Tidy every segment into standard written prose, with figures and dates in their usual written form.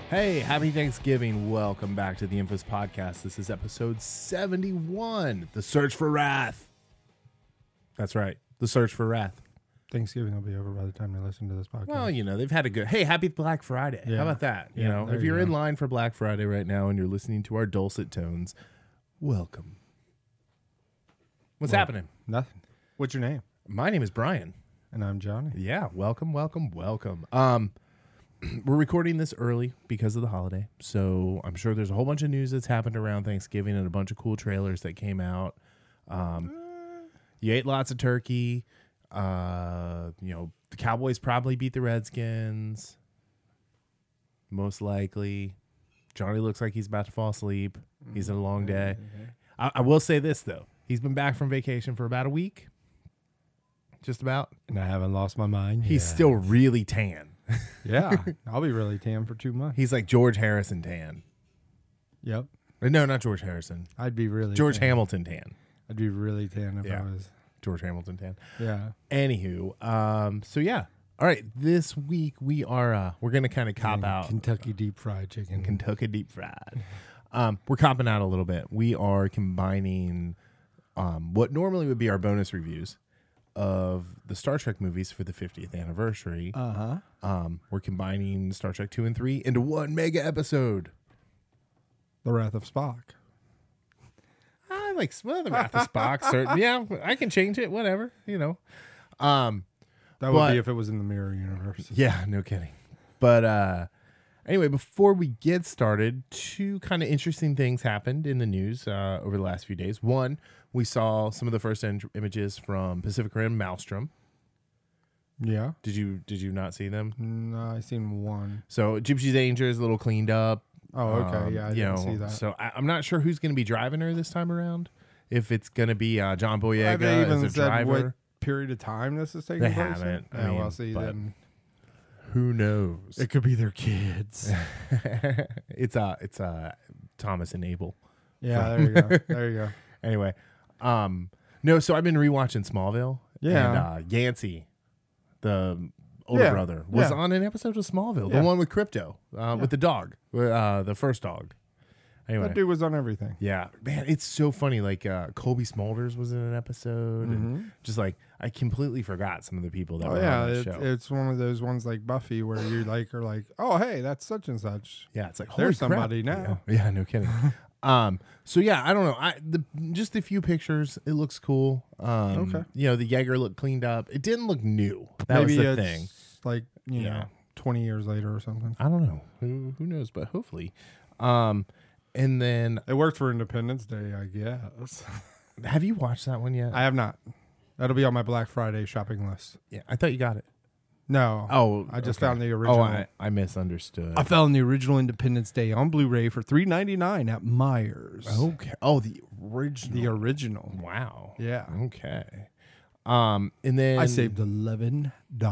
Hey, happy Thanksgiving. Welcome back to the Infos Podcast. This is episode 71, The Search for Wrath. That's right, The Search for Wrath. Thanksgiving will be over by the time they listen to this podcast. Well, you know, they've had a good... Hey, happy Black Friday. Yeah. How about that? You Yeah, know, there if you you're go. in line for Black Friday right now and you're listening to our dulcet tones, welcome. What's happening? Nothing. What's your name? My name is Brian. And I'm Johnny. Yeah, welcome. We're recording this early because of the holiday, so I'm sure there's a whole bunch of news that's happened around Thanksgiving and a bunch of cool trailers that came out. You ate lots of turkey. The Cowboys probably beat the Redskins. Most likely. Johnny looks like he's about to fall asleep. He's had a long day. I will say this, though. He's been back from vacation for about a week. Just about. And I haven't lost my mind. He's still really tan. Yeah. I'll be really tan for 2 months. He's like George Harrison tan. Yep. No, not George Harrison. I'd be really George tan. Hamilton tan. I'd be really tan if Yeah. I was. George Hamilton tan. Yeah. Anywho, so yeah. All right, this week we're gonna kind of cop And out Kentucky deep fried chicken. Kentucky deep fried. We're copping out a little bit. We are combining what normally would be our bonus reviews of the Star Trek movies for the 50th anniversary. We're combining Star Trek 2 and 3 into one mega episode. The Wrath of Spock. I like the Wrath of Spock. Certain, yeah, I can change it. Whatever, you know. That would be if it was in the Mirror Universe. Yeah, no kidding. But anyway, before we get started, two kind of interesting things happened in the news over the last few days. One, we saw some of the first images from Pacific Rim Maelstrom. Yeah. Did you not see them? No, I seen one. So Gypsy Danger is a little cleaned up. Oh, okay. Yeah, I didn't see that. So I'm not sure who's going to be driving her this time around. If it's going to be John Have Boyega they even as a said driver. what period of time this is taking They place? haven't. I Yeah, mean, well, see, but- then Who knows? it could be their kids. it's Thomas and Abel. Yeah, there you go. There you go. Anyway, no, so I've been rewatching Smallville. Yeah. And Yancey, the older Yeah, brother, was yeah. on an episode of Smallville, Yeah. the one with Crypto, with the dog, the first dog. Anyway, That dude was on everything. yeah, man, it's so funny. Like Colby Smulders was in an episode, and just like I completely forgot some of the people that Oh were yeah, on that show. it's one of those ones like Buffy where you are like, oh hey, that's such and such. Yeah, it's like There's holy crap. somebody now. Yeah, no kidding. So yeah, I don't know. Just a few pictures. It looks cool. Okay. You know, the Jaeger looked cleaned up. It didn't look new. That Maybe was the it's thing. like you Yeah. know, 20 years later or something. I don't know. Who knows? But hopefully. And then, It worked for Independence Day, I guess. have you watched that one yet? I have not. That'll be on my Black Friday shopping list. Yeah, I thought you got it. No. Oh, I just okay. found the original. Oh, I misunderstood. I found the original Independence Day on Blu-ray for $3.99 at Myers. Okay. Oh, the original. The original. Wow. Yeah. Okay. And then I saved $11.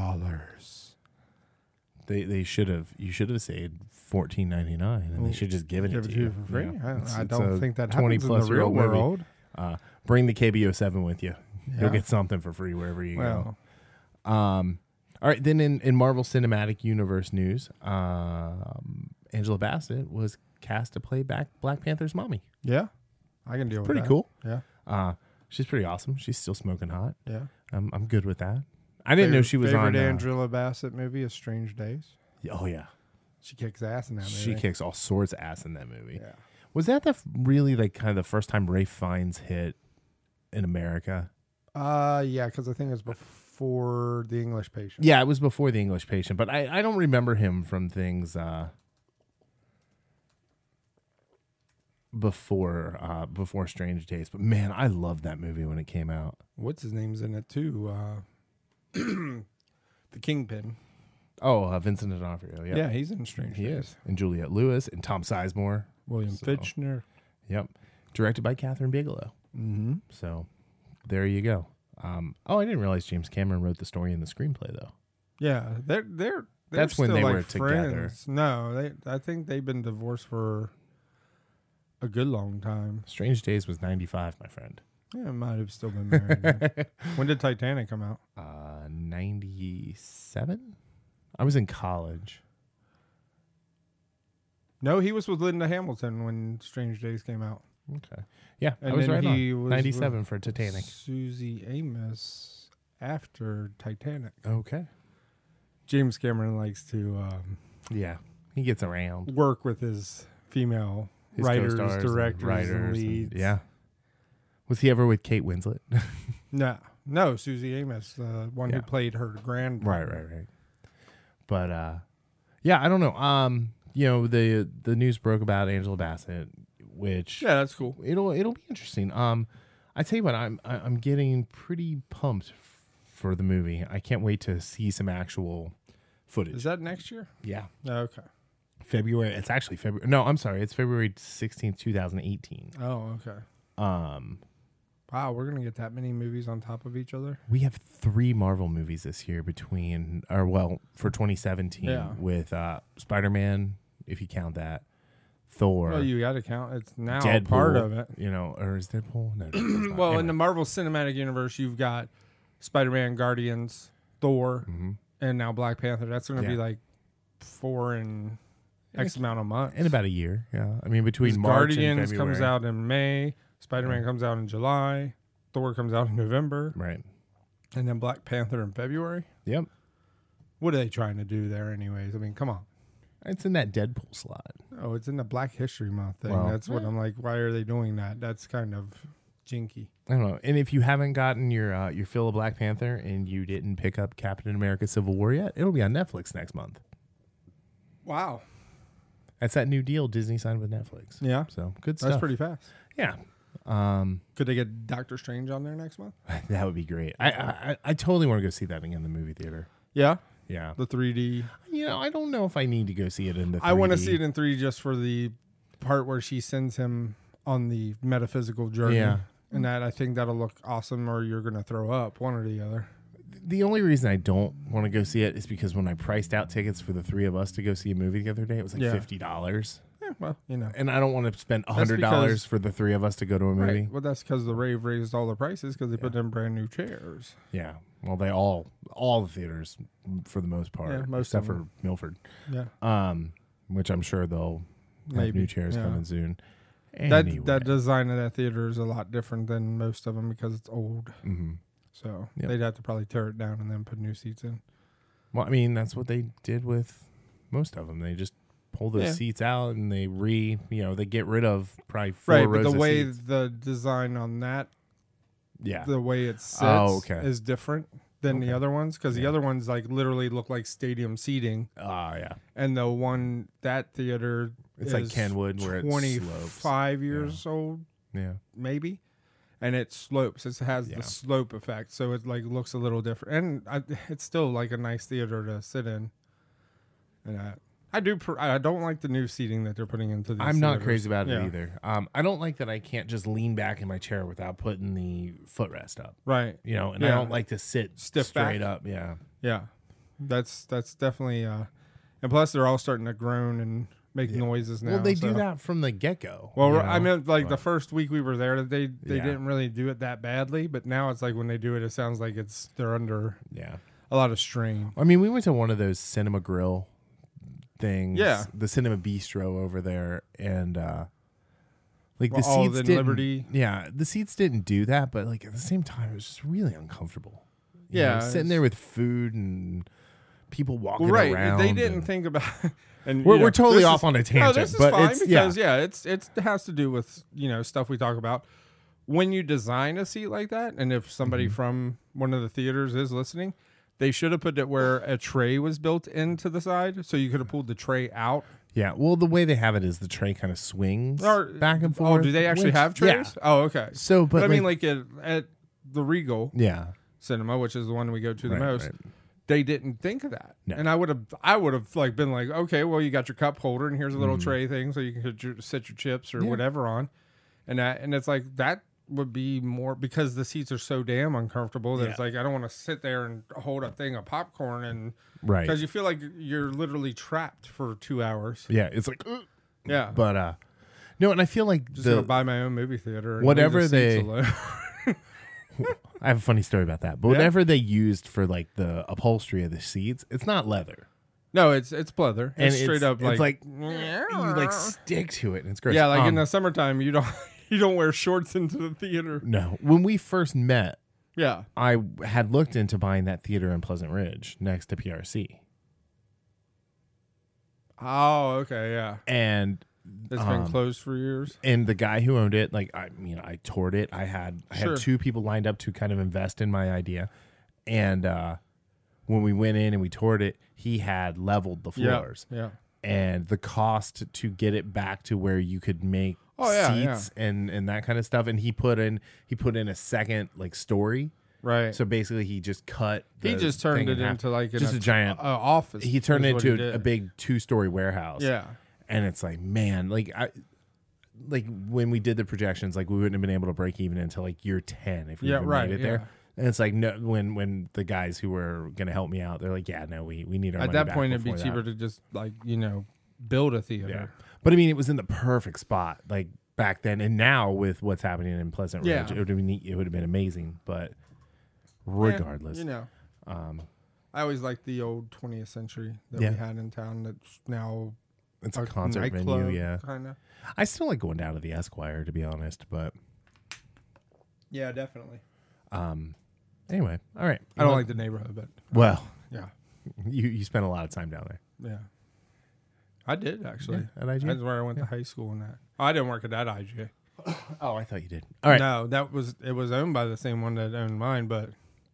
They should have. You should have saved $14.99, and they should just given Give it it to you for free. Yeah. I It's don't a think that 20 happens in plus the year real old movie. world. Bring the KBO7 with you. Yeah. You'll get something for free wherever you Well, go. All right. Then in Marvel Cinematic Universe news, Angela Bassett was cast to play Black Panther's mommy. yeah, I can deal with Pretty that. cool. Yeah, She's pretty awesome. She's still smoking hot. yeah. I'm good with that. I didn't know she was favorite on. Angela Bassett movie is Strange Days. Oh yeah, She kicks ass in that movie. she kicks all sorts of ass in that movie. Yeah. Was that really like kind of the first time Ray Fiennes hit in America? Yeah, because I think it was before The English Patient. Yeah, it was before The English Patient, but I don't remember him from things before Strange Days. But man, I loved that movie when it came out. What's his name's in it too? The Kingpin. Oh, Vincent D'Onofrio. Yep. Yeah, he's in Strange he Days. is. And Juliette Lewis and Tom Sizemore. William So- Fichtner. Yep. Directed by Catherine Bigelow. Mm-hmm. So there you go. I didn't realize James Cameron wrote the story and the screenplay though. Yeah, they're That's when still they like were together. friends. No, I think they've been divorced for a good long time. Strange Days was 95, my friend. Yeah, might have still been married. then. When did Titanic come out? 97? I was in college. No, he was with Linda Hamilton when Strange Days came out. Okay. Yeah, I And was then right he on. was 97 with for Titanic. Susie Amos after Titanic. Okay. James Cameron likes to Yeah, he gets around. work with his female His writers, co-stars directors, and and- leads. yeah. Was he ever with Kate Winslet? No, Susie Amos, the one Yeah. who played her grand. Right. But yeah, I don't know. You know, the news broke about Angela Bassett, which Yeah, that's cool. it'll be interesting. I tell you what, I'm getting pretty pumped for the movie. I can't wait to see some actual footage. Is that next year? Yeah, Okay. February. It's actually February. No, I'm sorry. It's February 16th, 2018. Oh, okay. Wow, we're gonna get that many movies on top of each other. We have 3 Marvel movies this year for 2017 Yeah. with Spider-Man, if you count that, Thor, Well, you got to count. It's now Deadpool, part of it. You know, or is Deadpool? No, Deadpool's not. Well, in Anyway. the Marvel Cinematic Universe, you've got Spider-Man, Guardians, Thor, Mhm. and now Black Panther. That's going to be Yeah. like 4 in X amount of months. in about a year, yeah. I mean, between 'Cause March Guardians and February. comes out in May, Spider-Man Yeah. comes out in July, Thor comes out in November, Right. and then Black Panther in February. Yep. What are they trying to do there, anyways? I mean, come on. It's in that Deadpool slot. Oh, it's in the Black History Month thing. Well, That's what I'm like. Why are they doing that? That's kind of jinky. I don't know. And if you haven't gotten your fill of Black Panther and you didn't pick up Captain America: Civil War yet, it'll be on Netflix next month. Wow. That's that new deal Disney signed with Netflix. Yeah, So good stuff. that's pretty fast. Yeah. Could they get Doctor Strange on there next month? That would be great. I totally want to go see that again in the movie theater. Yeah, Yeah. the 3D. You know, I don't know if I need to go see it in the 3D. I want to see it in 3D just for the part where she sends him on the metaphysical journey. Yeah. And that I think that'll look awesome, or you're gonna throw up, one or the other. The only reason I don't want to go see it is because when I priced out tickets for the 3 of us to go see a movie the other day, it was like Yeah. $50. Yeah, well, you know. And I don't want to spend $100 because- for the 3 of us to go to a movie. Right. Well, that's because the rave raised all the prices because they put Yeah. in brand new chairs. Yeah. Well, they all the theaters for the most part, Yeah, most except of for them. Milford. Yeah. Which I'm sure they'll have Maybe, new chairs yeah. coming soon. That Anyway. that design of that theater is a lot different than most of them because it's old. Mhm. So Yep. they'd have to probably tear it down and then put new seats in. Well, I mean, that's what they did with most of them. They just pull those Yeah. seats out and they they get rid of probably 4 Right, rows but the of way seats. the design on that, Yeah. the way it sits okay. is different than the Okay. other ones because the Yeah. other ones like literally look like stadium seating, Yeah. and the one that theater It's like is Kenwood where it slopes. 25 years old Yeah. maybe, and it slopes. It has Yeah. the slope effect, so it like looks a little different, and it's still like a nice theater to sit in. And I don't like the new seating that they're putting into these. I'm not theaters. crazy about it Yeah. either. I don't like that I can't just lean back in my chair without putting the footrest up. Right. You know, and I Yeah. don't like to sit Stiff straight back. up. Yeah. Yeah, that's definitely. And plus, they're all starting to groan and make Yeah. noises now. Well, they so. do that from the get go. Well, I meant like the but- first week we were there, they Yeah. didn't really do it that badly, but now it's like when they do it, it sounds like they're under Yeah. a lot of strain. I mean, we went to one of those Cinema Grill things. Yeah. The Cinema Bistro over there. And, like the Well, seats in didn't. Liberty. Yeah. The seats didn't do that. But, like, at the same time, it was just really uncomfortable. You Yeah, know, sitting it's- there with food and people walking Well, right, around. they didn't and- think about. And We're totally this off is- on a No, tangent. this is but fine it's, because it has to do with stuff we talk about. When you design a seat like that, and if somebody Mm-hmm. from one of the theaters is listening, they should have put it where a tray was built into the side, so you could have pulled the tray out. Yeah, well, the way they have it is the tray kind of swings Or- back and forth. Oh, do they actually which- have trays? Yeah. Oh, okay. So, But but I mean, like at the Regal yeah, Cinema, which is the one we go to the right, most, right. they didn't think of that. No. And I would have like been like, okay, well, you got your cup holder, and here's a little Mhm. tray thing, so you can set your chips or Yeah. whatever on, and it's like that would be more because the seats are so damn uncomfortable that it's Yeah. like I don't want to sit there and hold a thing of popcorn and Right. because you feel like you're literally trapped for 2 hours. Yeah, it's like, Yeah, but no, and I feel like just gonna buy my own movie theater. And Whatever leave the seats they- alone. I have a funny story about that. But Yeah? whatever they used for like the upholstery of the seats, it's not leather. No, it's pleather. And It's straight up it's like you like stick to it, and it's great. yeah, like in the summertime, you don't wear shorts into the theater. No, when we first met, Yeah. I had looked into buying that theater in Pleasant Ridge next to PRC, Oh, okay, yeah. and It's been closed for years. and the guy who owned it, like I toured it. I had Sure. 2 people lined up to kind of invest in my idea, and when we went in and we toured it, he had leveled the floors. Yeah. And the cost to get it back to where you could make seats and that kind of stuff, and he put in a second like story. Right. So basically, he just cut. He just turned thing it in half. into like just a giant office. He turned it is what he into did. a big 2-story warehouse. Yeah. And it's like, man, like when we did the projections, like we wouldn't have been able to break even until like year 10 if we even made it there. And it's like, no, when the guys who were going to help me out, they're like, yeah, no, we need our At money that back point, it'd be before cheaper that. to just like build a theater. Yeah. But I mean, it was in the perfect spot, like back then, and now with what's happening in Pleasant Ridge, Yeah. it would have been amazing. But regardless, I always liked the old 20th century that Yeah. we had in town. That's now it's a concert venue. Yeah, kind of. I still like going down to the Esquire, to be honest. But Yeah, definitely. anyway, all right. I don't like the neighborhood, but Well, yeah, you spent a lot of time down there. yeah. I did actually. Yeah, at IGA? That's where I went to high school and that. I didn't work at that IGA. Oh, I thought you did. All right. No, it was owned by the same one that owned mine, but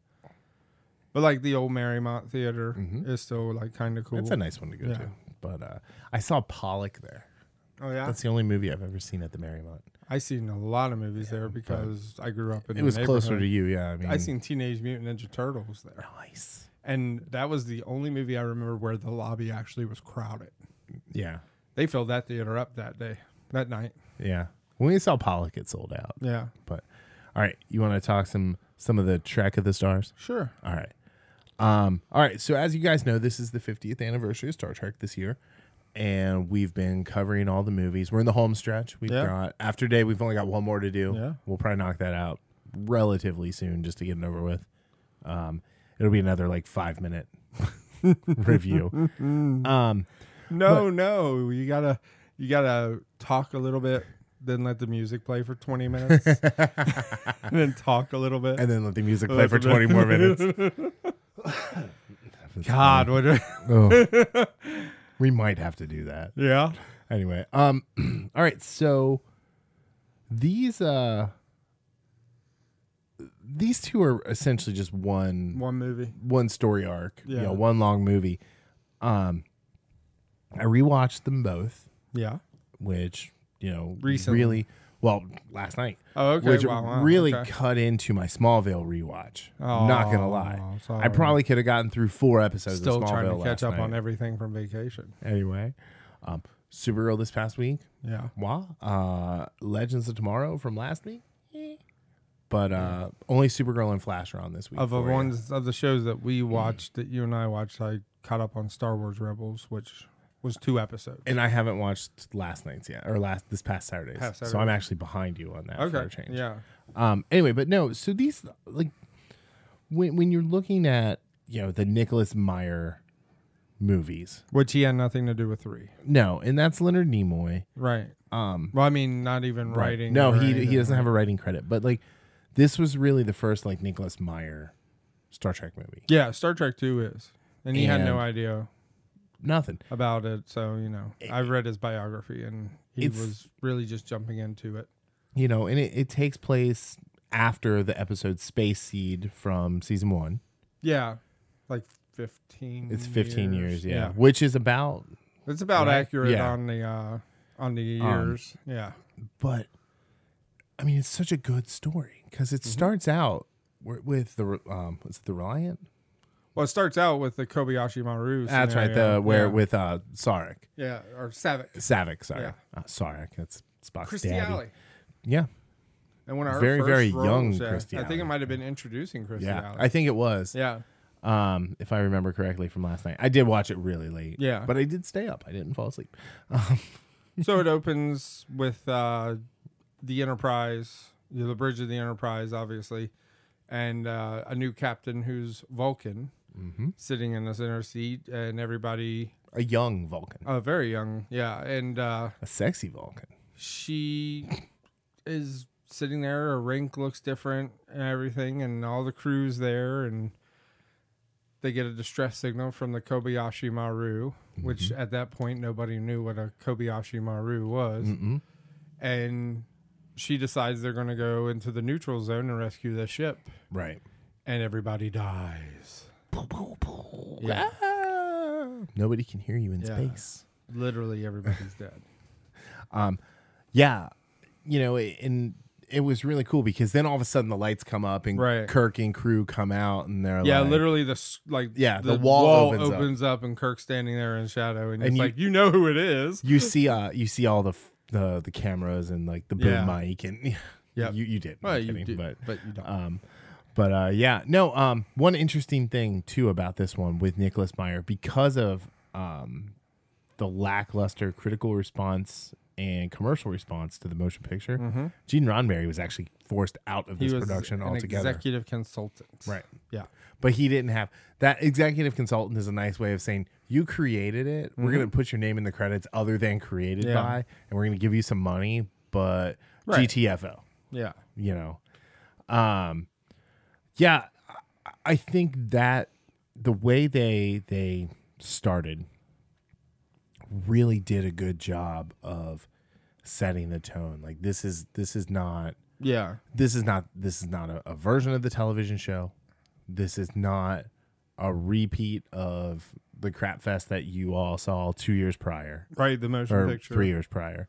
like the old Marymount Theater is still like kind of cool. It's a nice one to go to. But I saw Pollock there. Oh yeah, That's the only movie I've ever seen at the Marymount. I seen a lot of movies there because I grew up in. It was closer to you, yeah. I mean, I seen Teenage Mutant Ninja Turtles there, nice. and that was the only movie I remember where the lobby actually was crowded. Yeah, They filled that theater up that night. yeah. When we saw Pollock, it sold out. Yeah, But all right, you want to talk some of the Trek of the Stars? sure. All right. All right. So as you guys know, this is the 50th anniversary of Star Trek this year, and we've been covering all the movies. We're in the home stretch. We've got After Day. We've only got one more to do. Yeah. We'll probably knock that out relatively soon just to get it over with. It'll be another like 5-minute review. No, you gotta talk a little bit, then let the music play for 20 minutes, and then talk a little bit, And then let the music play for 20 more minutes. God, what? Oh. We might have to do that. Yeah. Anyway, all right. So these two are essentially just one story arc. Yeah. One long movie. I rewatched them both, Yeah. which Recently. really last night. Oh, okay. Which Wow, really okay. cut into my Smallville rewatch. Oh, Not gonna lie, sorry. I probably could have gotten through 4 episodes. Still of Smallville trying to catch last up on night. everything from vacation. Anyway, Supergirl this past week. Yeah. Wow. Legends of Tomorrow from last week. But only Supergirl and Flash are on this week. Of the for you. ones of the shows that we watched, that you and I watched, I caught up on Star Wars Rebels, which was 2 episodes. And I haven't watched last night's yet, or this past Saturday's. Past So Saturday. I'm actually behind you on that for a Okay. change. Yeah. Anyway, but no. So these like when you're looking at the Nicholas Meyer movies, Which he had nothing to do with 3. no, and that's Leonard Nimoy. Right. Right. Well, I mean, not even writing. No, or he anything, doesn't have right? a writing credit, but like this was really the first like Nicholas Meyer Star Trek movie. Yeah, Star Trek 2 is. And he had no And- idea Nothing. about it. So, I've read his biography and he It's- was really just jumping into it. And it takes place after the episode Space Seed from season 1. Yeah. Like 15 It's 15 years, yeah. Yeah. Which is about, It's about Right? accurate Yeah. on the years. Yeah. but I mean, it's such a good story because it starts out with the, what's it, the Reliant? Well, it starts out with the Kobayashi Maru That's right. scenario. With Sarek. Yeah, or Savick. Savick, sorry. Yeah. Sarek, that's Spock's Christy daddy. Alley. Yeah. And one of her Very, first very roles, young yeah. Christy I think Alley. it might have been introducing Christy Yeah. Alley. I think it was. Yeah. If I remember correctly from last night. I did watch it really late. Yeah. But I did stay up. I didn't fall asleep. So it opens with the Enterprise, the bridge of the Enterprise, obviously, and a new captain who's Vulcan. sitting in the center seat, and everybody, A young Vulcan. very young, yeah, and A sexy Vulcan. she is sitting there. Her rank looks different and everything, and all the crew's there, and they get a distress signal from the Kobayashi Maru, which at that point nobody knew what a Kobayashi Maru was. And she decides they're going to go into the neutral zone and rescue the ship. Right. And everybody dies. Yeah. Nobody can hear you in Yeah. space. Literally everybody's dead. Yeah. You know, and it was really cool because then all of a sudden the lights come up and Right. Kirk and crew come out and they're Yeah, like, literally the wall opens up and Kirk's standing there in shadow, and And it's you- like, you know who it is. you see all the cameras and like the boom Yeah. mic and Yep. you did. Well, I'm you kidding, do, but you don't. Yeah, no. One interesting thing too about this one with Nicholas Meyer, because of the lackluster critical response and commercial response to the motion picture, Gene Roddenberry was actually forced out of He this was production an altogether. executive consultant. Right. Yeah. But he didn't have that. Executive consultant is a nice way of saying you created it. We're going to put your name in the credits other than created Yeah. by, and we're going to give you some money, but Right. GTFO. Yeah. You know, yeah, I think that the way they started really did a good job of setting the tone. Like this is not Yeah. a version of the television show. This is not a repeat of the crap fest that you all saw 2 years prior Right. The motion or picture. 3 years prior.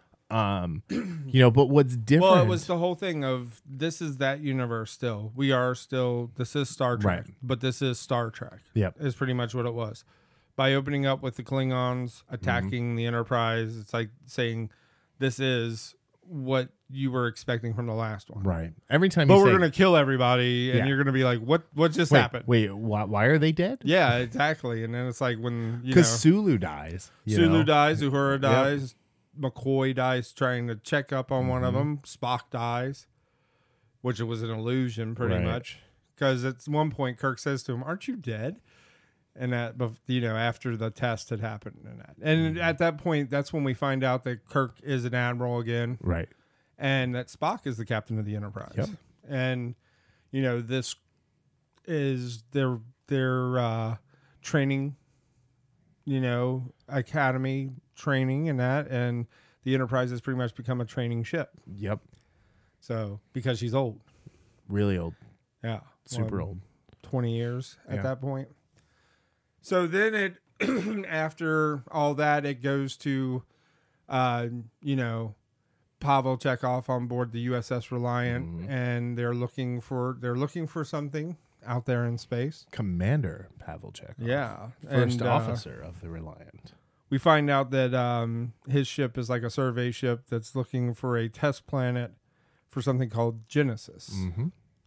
You know, but what's different? Well, it was the whole thing of this is that universe still. We are still, this is Star Trek, Right. but this is Star Trek. Yep. Is pretty much what it was. By opening up with the Klingons attacking the Enterprise, it's like saying this is what you were expecting from the last one. Right. Every time But you we're say, going to kill everybody, and Yeah. you're going to be like, what just wait, happened? Wait, why are they dead? Yeah, exactly. And then it's like when, you know, Because Sulu dies. you Sulu know? dies, Uhura dies, McCoy dies trying to check up on one of them, Spock dies, which it was an illusion pretty Right. much. Because at one point Kirk says to him, "Aren't you dead?" And that, you know, after the test had happened and at that point, that's when we find out that Kirk is an admiral again, Right. and that Spock is the captain of the Enterprise. Yep. And you know, this is their training, you know, academy training and that, and the Enterprise has pretty much become a training ship. Yep. So because she's old, Really old. yeah, Super Well, old. 20 years at Yeah. that point. So then it, after all that, it goes to, you know, Pavel Chekhov on board the USS Reliant, and they're looking for something out there in space. Commander Pavel Chekhov. Yeah, First and, officer of the Reliant. we find out that his ship is like a survey ship that's looking for a test planet for something called Genesis. Mm-hmm.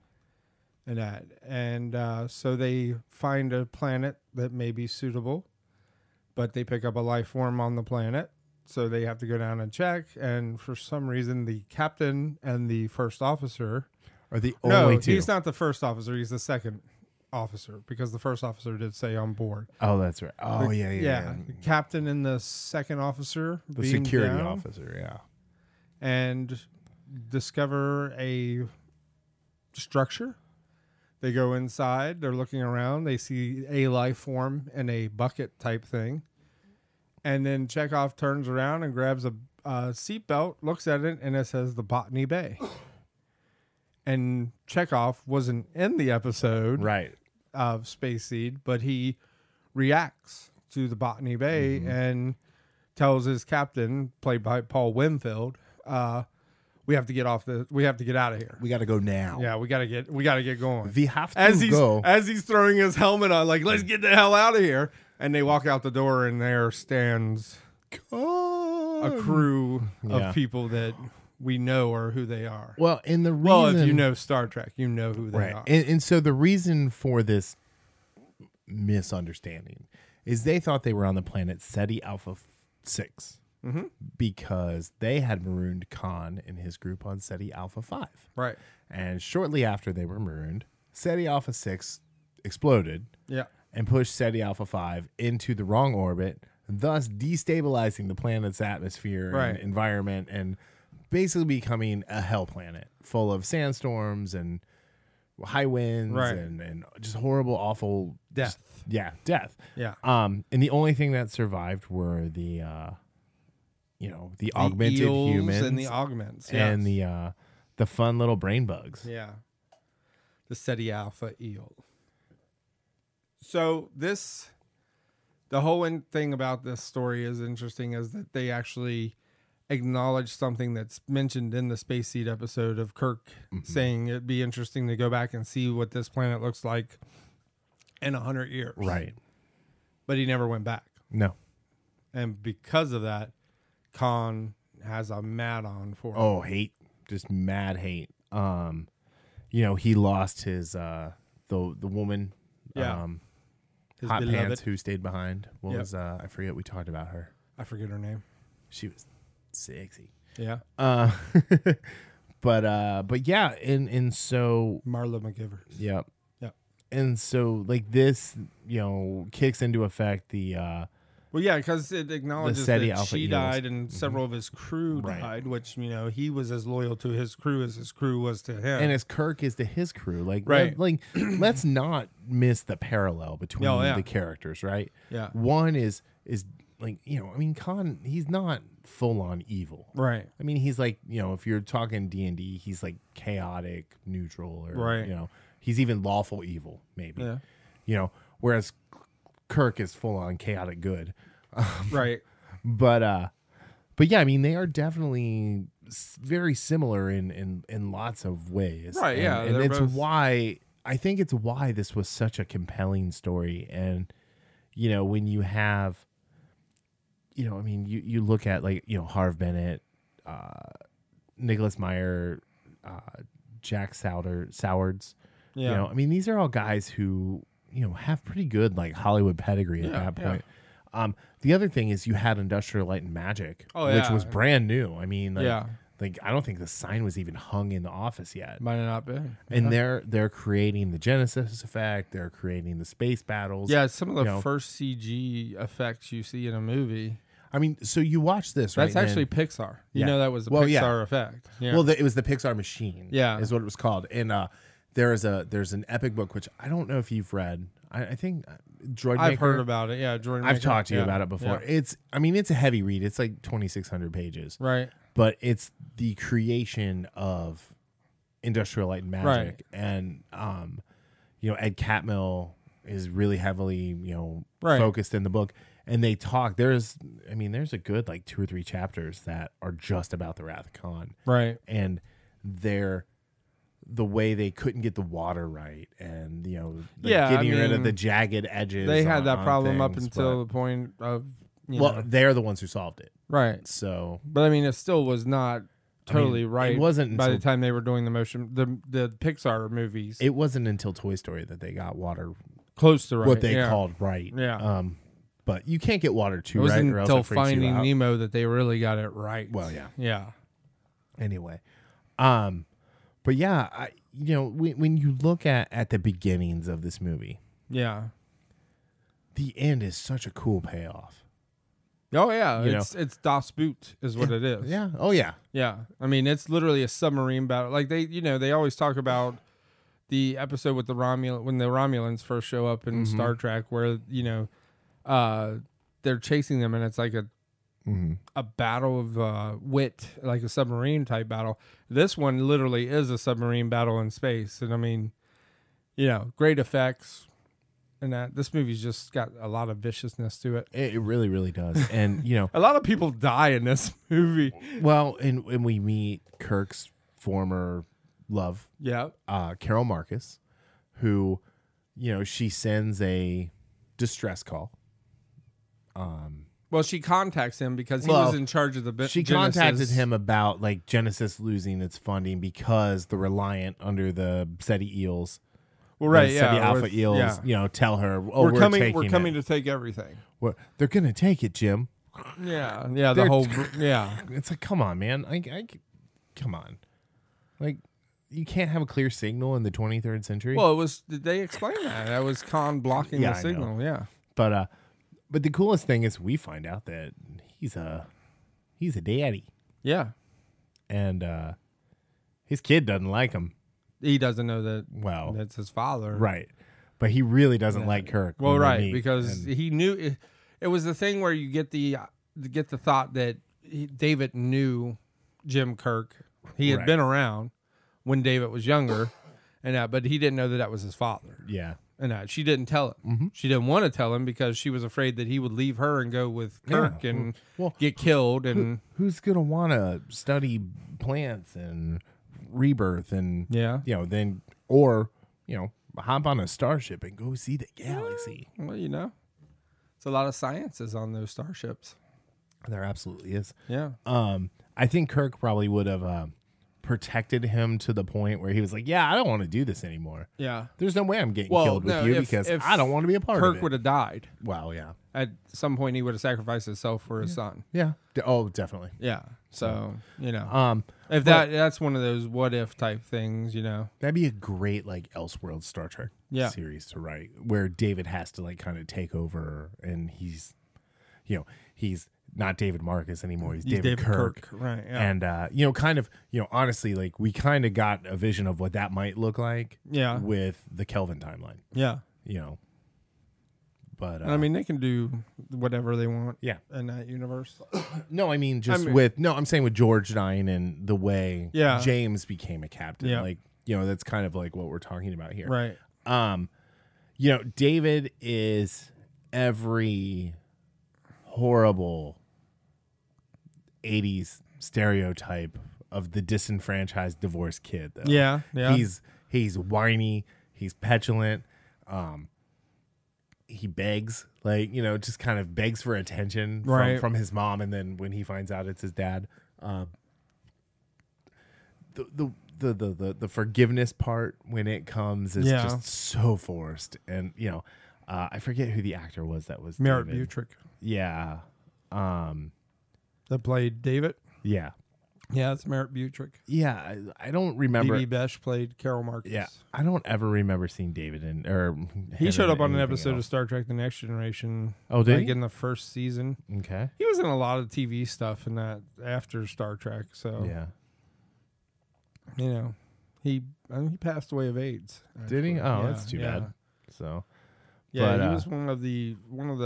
And so they find a planet that may be suitable, but they pick up a life form on the planet, so they have to go down and check. And for some reason, the captain and the first officer Are the only two. he's not the first officer; he's the second officer, because the first officer did say on board. Oh, that's right. Oh, yeah. The captain and the second officer, The beam security down officer, yeah. and discover a structure. They go inside. They're looking around. They see a life form in a bucket type thing. And then Chekhov turns around and grabs a seatbelt, looks at it, and it says the Botany Bay. And Chekhov wasn't in the episode Right. of Space Seed, but he reacts to the Botany Bay and tells his captain, played by Paul Winfield, we have to get out of here. We got to go now. Yeah, we gotta get going. We have to As go. he's throwing his helmet on, like, let's get the hell out of here. And they walk out the door, and there stands a crew Yeah. of people that we know are who they are. Well, and the reason. Well, if you know Star Trek, you know who they Right. are. And so the reason for this misunderstanding is they thought they were on the planet SETI Alpha 6 because they had marooned Khan and his group on SETI Alpha 5. Right. And shortly after they were marooned, SETI Alpha 6 exploded Yeah. and pushed SETI Alpha 5 into the wrong orbit, thus destabilizing the planet's atmosphere and Right. environment and basically becoming a hell planet full of sandstorms and high winds Right. and just horrible, awful Death. death. Yeah. And the only thing that survived were the augmented eels humans and the augments. and yes. the fun little brain bugs. Yeah. The SETI Alpha eel. So the whole thing about this story is interesting is that they actually acknowledge something that's mentioned in the Space Seed episode of Kirk saying it'd be interesting to go back and see what this planet looks like in 100 years. Right. But he never went back. No. And because of that, Khan has a mad on for him. Oh, hate. Just mad hate. He lost his the woman Yeah. His Hot beloved. Pants who stayed behind. What Yep. was I forget we talked about her. I forget her name. She was sexy. Yeah. But yeah, and so Marla McGivers. yep. Yep. And so like this, kicks into effect the Well, yeah, because it acknowledges SETI that Alpha she Eels. died and several of his crew Right. died, which, he was as loyal to his crew as his crew was to him. and as Kirk is to his crew. Like Right. let's not miss the parallel between Oh, yeah. the characters, right? Yeah. One is like, Khan, he's not full on evil. Right. I mean, he's like, if you're talking D&D, he's like chaotic, neutral, or Right. he's even lawful evil, maybe. Yeah. Whereas Kirk is full on chaotic good. Right. But yeah, I mean, they are definitely very similar in lots of ways. Right, yeah, and they're it's both- why I think it's why this was such a compelling story. And when you have, you look at like Harv Bennett, Nicholas Meyer, Jack Sowards. Yeah. These are all guys who have pretty good like Hollywood pedigree at Yeah, that point. The other thing is you had Industrial Light and Magic, Oh, which yeah. was brand new. I mean, like, Yeah. like I don't think the sign was even hung in the office yet. Might have not been. And they're creating the Genesis effect. They're creating the space battles. Yeah, some of the you know. first CG effects you see in a movie. I mean, so you watch this, right? That's actually Pixar. You Yeah. know that was a Well, Pixar yeah. effect. Yeah. Well, it was the Pixar machine. Yeah. is what it was called. And there's an epic book which I don't know if you've read. I think Droid I've Maker. heard about it. Yeah, Jordan. I've Maker. talked to you Yeah. about it before. Yeah. It's a heavy read. It's like 2,600 pages. Right. But it's the creation of Industrial Light and Magic, and Ed Catmull is really heavily Right. focused in the book, and they talk. There's a good like 2 or 3 chapters that are just about the Wrath of Khan, Right. and the way they couldn't get the water right, and getting rid of the jagged edges. They had that on problem up things, until but- the point of they're the ones who solved it. right. So But it still was not totally right. It wasn't by the until time they were doing the Pixar movies. it wasn't until Toy Story that they got water Close to right. what they yeah. called right. Yeah. But you can't get water It too right, wasn't or else until it freaks you Finding out. Nemo that they really got it right. Well, yeah. Yeah. Anyway, but yeah, when you look at the beginnings of this movie, Yeah. the end is such a cool payoff. Oh yeah, You it's Das Boot is what it is. Yeah. Oh yeah. Yeah. It's literally a submarine battle. Like they always talk about the episode with when the Romulans first show up in Star Trek where, they're chasing them and it's like a battle of wit, like a submarine type battle. This one literally is a submarine battle in space. And great effects. And that this movie's just got a lot of viciousness to it. It really, really does. And A lot of people die in this movie. well, and when we meet Kirk's former love, Yeah. Carol Marcus, who, she sends a distress call. Well, she contacts him because he Well, was in charge of the She Genesis. contacted him about like Genesis losing its funding because the Reliant under the SETI Eels, Well, right, the yeah. SETI Alpha with- Eels, yeah. tell her, we're taking coming it. to take everything. They're gonna take it, Jim. Yeah, yeah. The They're- whole, yeah, It's like, come on, man. Come on, like, you can't have a clear signal in the 23rd century. Well, they explained that. That was Khan blocking Yeah, the I signal. Yeah. but the coolest thing is we find out that he's a daddy, Yeah. and his kid doesn't like him. He doesn't know that Well, that's his father. right, but he really doesn't like Kirk. Well, when they right, meet, because and- he knew it was the thing where you get the thought that David knew Jim Kirk. He had Right. been around when David was younger, and that, but he didn't know that was his father. yeah, And that she didn't tell him. Mhm. She didn't want to tell him because she was afraid that he would leave her and go with Kirk Yeah. and Well, get killed. And who's gonna want to study plants and rebirth and yeah, then or hop on a starship and go see the galaxy? well, it's a lot of sciences on those starships. There absolutely is. Yeah, I think Kirk probably would have protected him to the point where he was like, "Yeah, I don't want to do this anymore. yeah. There's no way I'm getting Well, killed with no, you if- because if I don't want to be a part of Kirk it." would have died Well, yeah, at some point. He would have sacrificed himself for his son. yeah. Oh, definitely. Yeah. So if but- that's one of those what if type things, That'd be a great Elseworld Star Trek Yeah. series to write, where David has to kind of take over, and he's not David Marcus anymore. He's David Kirk. Right. Yeah. And honestly, we kind of got a vision of what that might look like. Yeah. With the Kelvin timeline. Yeah. But I mean, they can do whatever they want. yeah. In that universe. No, I mean just I mean- I'm saying with George dying and the way Yeah. James became a captain. Yeah. That's kind of what we're talking about here. Right. David is every horrible 80s stereotype of the disenfranchised divorced kid, though. Yeah. Yeah. He's whiny, he's petulant, he begs, just kind of begs for attention Right. from his mom, and then when he finds out it's his dad, the forgiveness part when it comes is Yeah. just so forced. And I forget who the actor was that was Merritt David. Butrick Yeah. that played David. Yeah. Yeah, it's Merritt Butrick. Yeah. I don't remember. B.B. Besh played Carol Marcus. Yeah. I don't ever remember seeing David He showed up on an anything episode of else. Star Trek: The Next Generation. Oh, did he? in the first season. Okay. He was in a lot of TV stuff in that after Star Trek. So Yeah. he passed away of AIDS. Did he? actually. Oh, Yeah, that's too yeah. bad. So, Yeah, But, he was one of the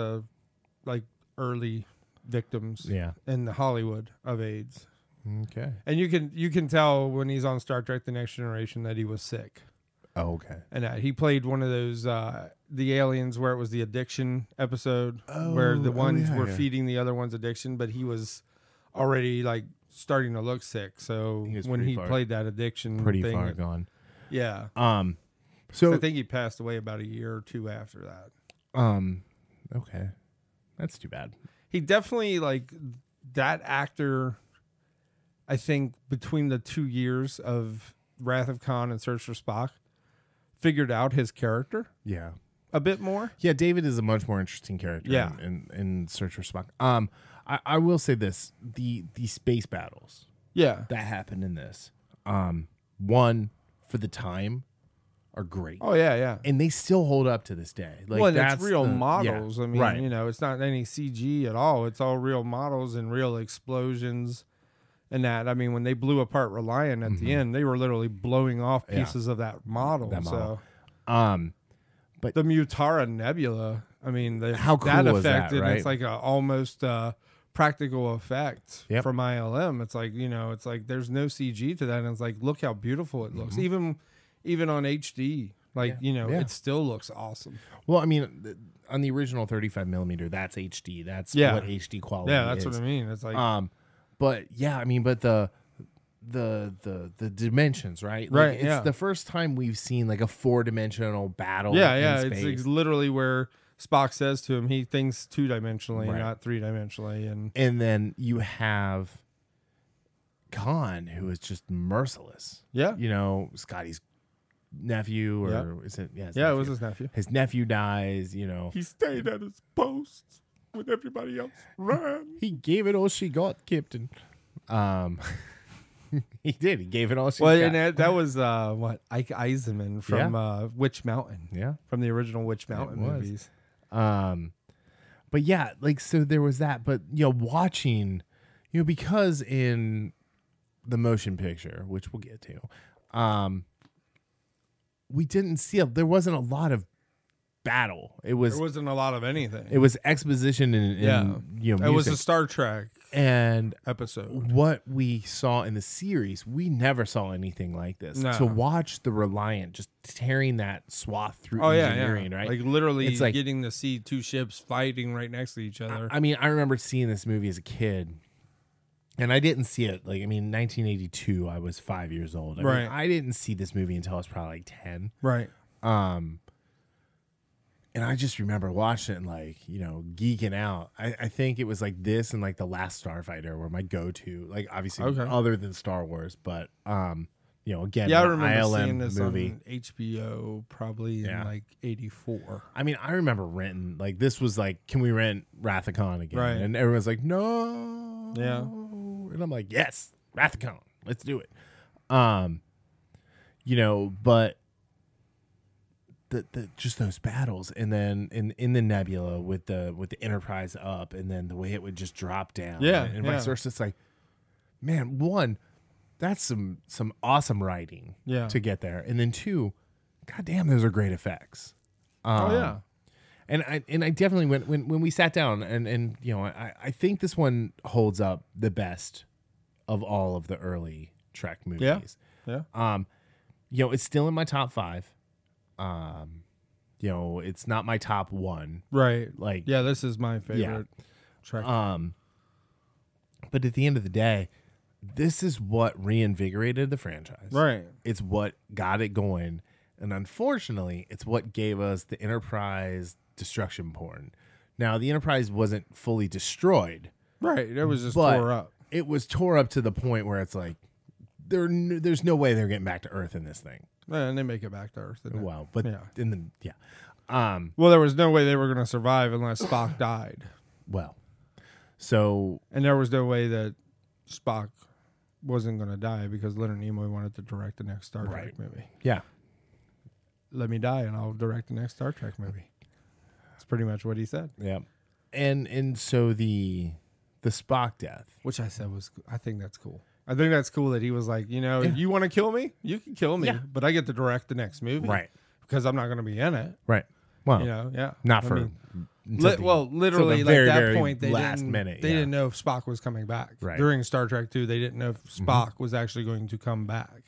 early victims yeah. in the Hollywood of AIDS. Okay. And you can tell when he's on Star Trek: The Next Generation that he was sick. Oh, okay. And he played one of those the aliens where it was the addiction episode where the ones were feeding the other one's addiction, but he was already starting to look sick. So He was when pretty he far- played that addiction Pretty thing, far gone. yeah. So I think he passed away about a year or two after that. okay. That's too bad. He definitely that actor. I think between the 2 years of Wrath of Khan and Search for Spock, figured out his character Yeah. a bit more. Yeah, David is a much more interesting character Yeah. in Search for Spock. I will say this. The space battles Yeah. that happened in this, one, for the time, are great. Oh yeah, yeah. And they still hold up to this day. Well, and it's that's real the- models. yeah, I mean, right. it's not any CG at all. It's all real models and real explosions and that. I mean, when they blew apart Reliant at the end, they were literally blowing off Yeah. pieces of that model. That model. So But the Mutara Nebula, I mean, How cool that was effect, that, and right? it's like a almost practical effect Yep. from ILM. It's it's there's no CG to that, and it's look how beautiful it looks. Even on HD, Yeah. it still looks awesome. Well, I mean, on the original 35 millimeter, that's HD. That's Yeah. what HD quality Yeah, that's is. what I mean. It's But yeah, I mean, but the dimensions, right? Right, It's yeah. the first time we've seen a 4-dimensional battle. yeah, in it's space. literally where Spock says to him, he thinks 2-dimensionally, Right. not 3-dimensionally, and And then you have Khan, who is just merciless. yeah, Scotty's nephew, or Yeah. is it? Yeah, his yeah, it nephew. was his nephew. His nephew dies. He stayed at his post when everybody else ran. He gave it all she got, Captain. He did. He gave it all she's Well, got. and that was what Ike Eisenman from Witch Mountain, Yeah. from the original Witch Mountain was. movies. But yeah, like, so there was that. But, watching, because in the motion picture, which we'll get to, we didn't see there wasn't a lot of battle. There wasn't a lot of anything. It was exposition and music. It was a Star Trek and episode. what we saw in the series, we never saw anything like this. No. To watch the Reliant just tearing that swath through Oh engineering, yeah, right? Like literally It's like- getting to see two ships fighting right next to each other. I mean, I remember seeing this movie as a kid, and I didn't see it. 1982, I was 5 years old. Right. I didn't see this movie until I was probably like 10. Right. And I just remember watching it and geeking out. I think it was like this and like The Last Starfighter were my go-to. Like, obviously other than Star Wars, but again, Yeah, I the remember ILM seeing this movie. on HBO probably in like 84. I mean, I remember renting, this was like, can we rent Wrath of Khan again? Right. And everyone's like, no. Yeah. And I'm like, yes, Wrath of Khan, let's do it. But the just those battles, and then in the Nebula with the Enterprise up, and then the way it would just drop down, and vice versa. It's like, man, one, that's some awesome writing, to get there, and then two, goddamn, those are great effects. And I definitely when we sat down and I think this one holds up the best of all of the early Trek movies. Yeah. It's still in my top 5. It's not my top 1. Right. Yeah, this is my favorite Trek. But at the end of the day, this is what reinvigorated the franchise. Right. It's what got it going. And unfortunately, it's what gave us the Enterprise destruction porn. Now, the Enterprise wasn't fully destroyed. Right. It was just but tore up. It was tore up to the point where it's like, there's no way they're getting back to Earth in this thing. And they make it back to Earth. Well, but well, there was no way they were going to survive unless Spock died. Well, so... And there was no way that Spock wasn't going to die because Leonard Nimoy wanted to direct the next Star Trek movie. Yeah. Let me die and I'll direct the next Star Trek movie. That's pretty much what he said. Yeah. And so the Spock death. Which I said I think that's cool. I think that's cool that he was like, if you want to kill me, you can kill me, but I get to direct the next movie. Right. Because I'm not going to be in it. Right. Well, not for... literally, very, like that very point, they last didn't, minute, they didn't know if Spock was coming back. Right. During Star Trek 2, they didn't know if Spock was actually going to come back.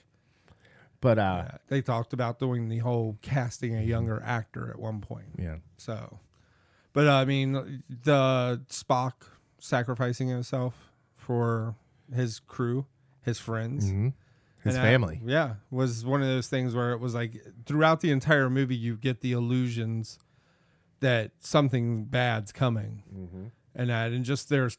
But they talked about doing the whole casting a younger actor at one point. Yeah. So, but I mean, the Spock sacrificing himself for his crew, his friends, his family. Was one of those things where it was like throughout the entire movie, you get the illusions that something bad's coming, and just their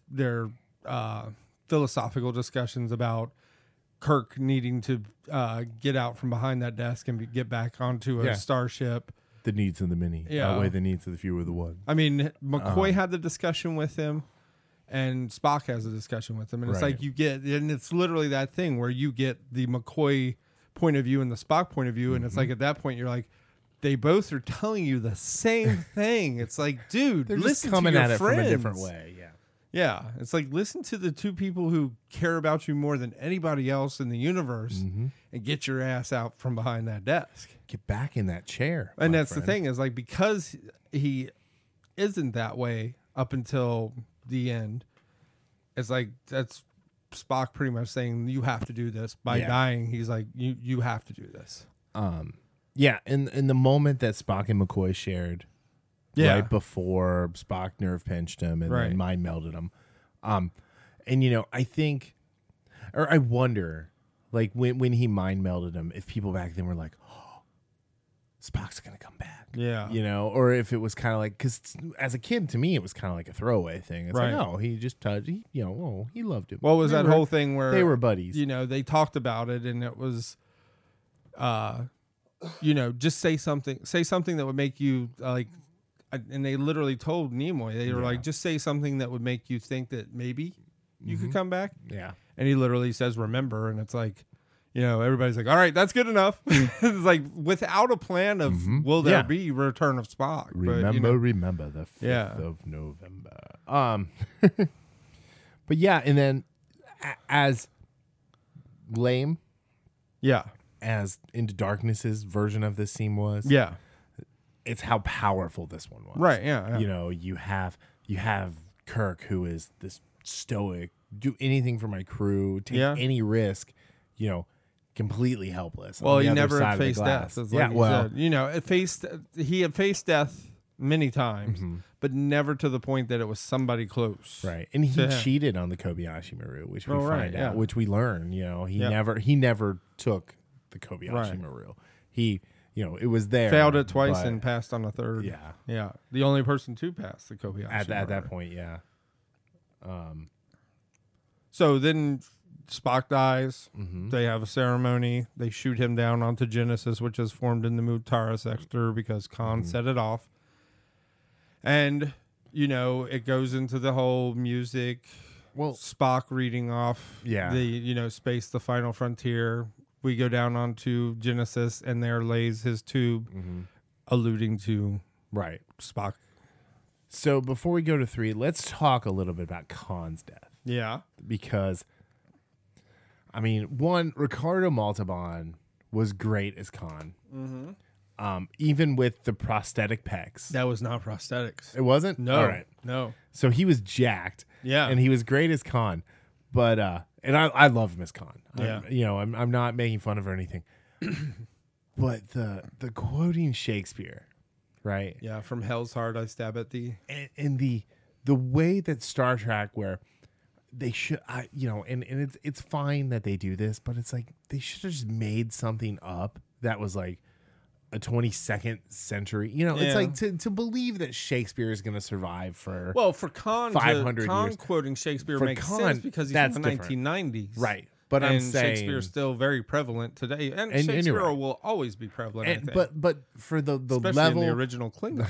philosophical discussions about Kirk needing to get out from behind that desk and get back onto a starship. The needs of the many outweigh the needs of the few or the one. I mean, McCoy had the discussion with him, and Spock has a discussion with him, and it's like and it's literally that thing where you get the McCoy point of view and the Spock point of view, and it's like at that point you're like, they both are telling you the same thing. It's like, dude, they're listen just coming to your at it friends. from a different way. Yeah. Yeah, it's like listen to the two people who care about you more than anybody else in the universe, and get your ass out from behind that desk. Get back in that chair. And that's the thing is like because he isn't that way up until the end. It's like that's Spock pretty much saying you have to do this by dying. He's like you have to do this. Yeah, in the moment that Spock and McCoy shared. Right before Spock nerve pinched him and then mind melded him. And I think, or I wonder, like when he mind melded him, if people back then were like, oh, Spock's going to come back. Yeah. Or if it was kind of like, because as a kid, to me, it was kind of like a throwaway thing. It's like, oh, he just touched, he loved him. What was that whole thing where they were buddies? They talked about it and it was, just say something that would make you like, and they literally told Nimoy, they were like, just say something that would make you think that maybe you could come back. Yeah. And he literally says, remember. And it's like, everybody's like, all right, that's good enough. It's like without a plan of will there be Return of Spock. Remember the 5th of November. But yeah, and then as lame as Into Darkness's version of this scene was, it's how powerful this one was. Right, yeah. You have Kirk, who is this stoic, do anything for my crew, take any risk, completely helpless. Well, he never faced death. He had faced death many times, but never to the point that it was somebody close. Right. And he cheated on the Kobayashi Maru, which we find out, which we learn, he never took the Kobayashi Maru. He, it was there. Failed it twice and passed on a third. Yeah. Yeah. The only person to pass the Kobayashi Maru. At that point, yeah. So then Spock dies. They have a ceremony. They shoot him down onto Genesis, which is formed in the Mutara sector because Khan set it off. And, it goes into the whole music. Well, Spock reading off the, space, the final frontier. We go down onto Genesis, and there lays his tube, alluding to Spock. So before we go to 3, let's talk a little bit about Khan's death. Yeah. Because, one, Ricardo Montalban was great as Khan. Even with the prosthetic pecs. That was not prosthetics. It wasn't? No. All right. No. So he was jacked. Yeah. And he was great as Khan. But, and I love him as Khan. Yeah. I'm not making fun of or anything. But the quoting Shakespeare, right? Yeah, from Hell's Heart I Stab at Thee. And the way that Star Trek, where they should, and it's fine that they do this, but it's like they should have just made something up that was like a 22nd century. It's like to believe that Shakespeare is going to survive for Khan 500 years. Quoting Shakespeare For makes Khan, sense because he's from the that's different. 1990s, Right? But I'm saying Shakespeare's still very prevalent today, and Shakespeare right. will always be prevalent. I think. But for the especially level, in the original Klingon,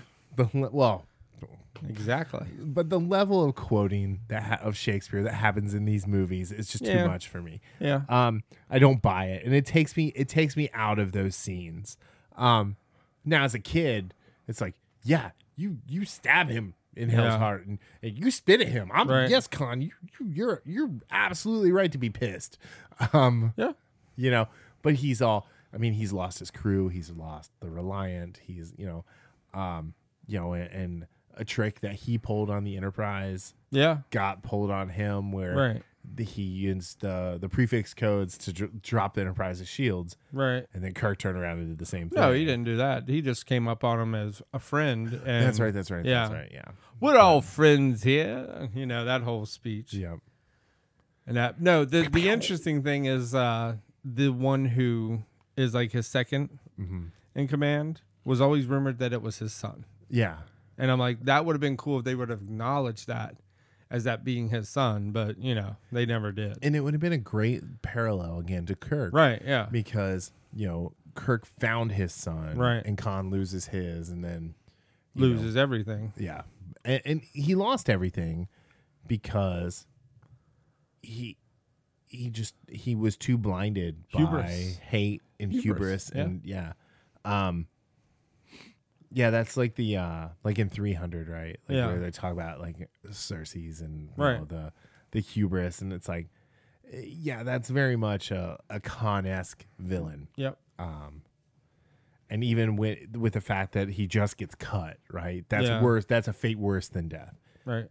exactly. But the level of quoting of Shakespeare that happens in these movies is just too much for me. Yeah. I don't buy it, and it takes me out of those scenes. Now as a kid, it's like, you stab him in Hell's Heart, and you spit at him. Yes, Khan, you're absolutely right to be pissed. But he's he's lost his crew, he's lost the Reliant, he's and a trick that he pulled on the Enterprise got pulled on him, where he used the prefix codes to drop the Enterprise's shields, right? And then Kirk turned around and did the same thing. No, he didn't do that. He just came up on him as a friend. And That's right. Yeah, we're all friends here. That whole speech. Yeah. And the interesting thing is the one who is like his second in command was always rumored that it was his son. Yeah. And I'm like, that would have been cool if they would have acknowledged that as that being his son, but they never did. And it would have been a great parallel again to Kirk. Right, yeah. Because, Kirk found his son, right, and Khan loses his, and then loses everything. Yeah. And he lost everything because he was too blinded by hate and hubris. And that's like the like in 300, right? Like where they talk about like Cersei's and the hubris, and it's like, that's very much a Khan-esque villain. Yep. And even with the fact that he just gets cut, right? That's worse. That's a fate worse than death. Right.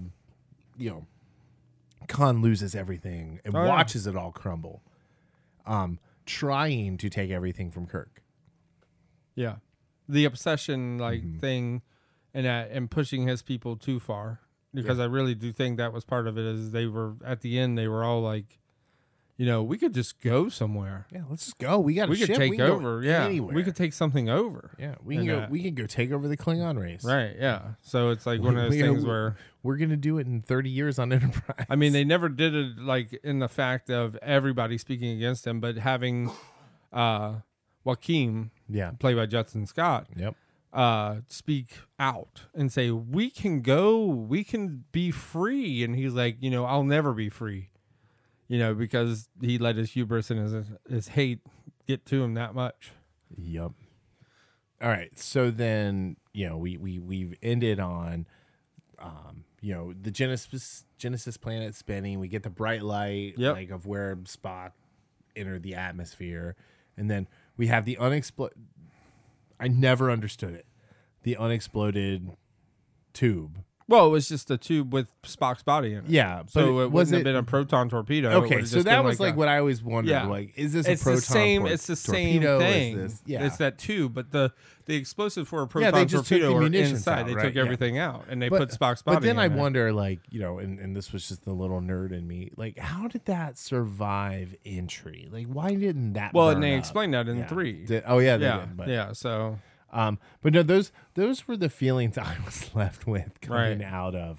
Khan loses everything and watches it all crumble, trying to take everything from Kirk. Yeah. The obsession thing and pushing his people too far, because I really do think that was part of it. Is they were at the end, they were all like, we could just go somewhere. Yeah, let's just go. We got a ship. Could take over. Anywhere. We could take something over. Yeah, we can go. We can go take over the Klingon race. Right. Yeah. So it's like one of those things where we're gonna do it in 30 years on Enterprise. They never did it like in the fact of everybody speaking against him, but having Joaquin, played by Judson Scott. Yep. speak out and say, we can go, we can be free. And he's like, I'll never be free, because he let his hubris and his hate get to him that much. Yep. All right. So then, we've ended on, the Genesis planet spinning. We get the bright light, like of where Spock entered the atmosphere. And then we have the unexploded. I never understood it. The unexploded tube. Well, it was just a tube with Spock's body in it. Yeah. So it wouldn't have been a proton torpedo. Okay, so that was like what I always wondered. Yeah. Like, is this it's a proton the same? torpedo? It's the same thing. It's that tube, but the explosive for a proton they just torpedo took the are munitions inside. out, They right? took everything out, and they put Spock's body in. But then I there. wonder, like, and this was just the little nerd in me, like, how did that survive entry? Like, why didn't that Well, burn and they up? explained that in 3. They did. But, yeah, so... but no, those were the feelings I was left with coming out of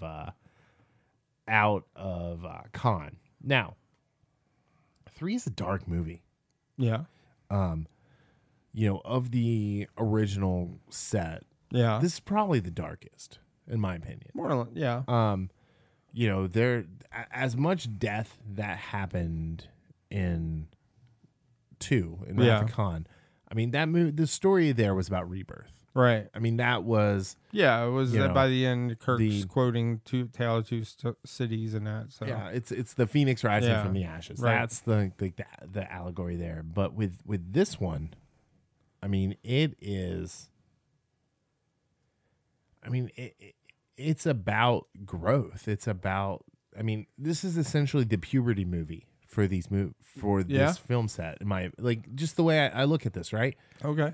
Khan. Now, 3 is a dark movie. Yeah. Of the original set, Yeah. this is probably the darkest, in my opinion. More or less, yeah. There as much death that happened in 2 in Wrath of Khan. I mean, that movie, the story there was about rebirth. Right. I mean, that was... Yeah, it was by the end, Kirk's quoting Tale of Two Cities and that. So. Yeah, it's the phoenix rising from the ashes. Right. That's the allegory there. But with this one, I mean, it is... I mean, it's about growth. It's about... I mean, this is essentially the puberty movie for these this film set. Just the way I look at this, right? Okay.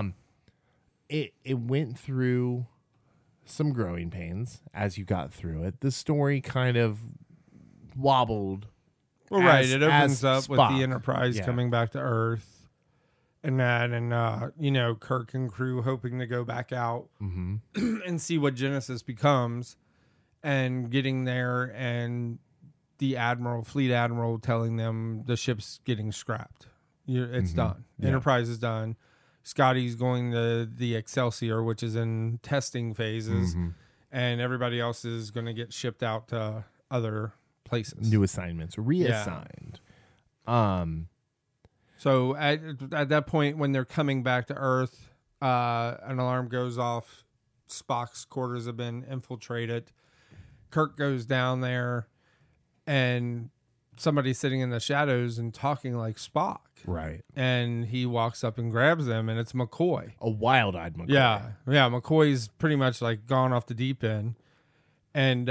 It went through some growing pains as you got through it. The story kind of wobbled. Well, right. It opens up with Spock. the Enterprise coming back to Earth and that, and Kirk and crew hoping to go back out and see what Genesis becomes, and getting there and the fleet admiral telling them the ship's getting scrapped. It's done. Yeah. Enterprise is done. Scotty's going to the Excelsior, which is in testing phases, and everybody else is going to get shipped out to other places. New assignments, reassigned. Yeah. So at that point, when they're coming back to Earth, an alarm goes off. Spock's quarters have been infiltrated. Kirk goes down there, and somebody's sitting in the shadows and talking like Spock. Right. And he walks up and grabs them, and it's McCoy. A wild-eyed McCoy. Yeah. McCoy's pretty much like gone off the deep end. And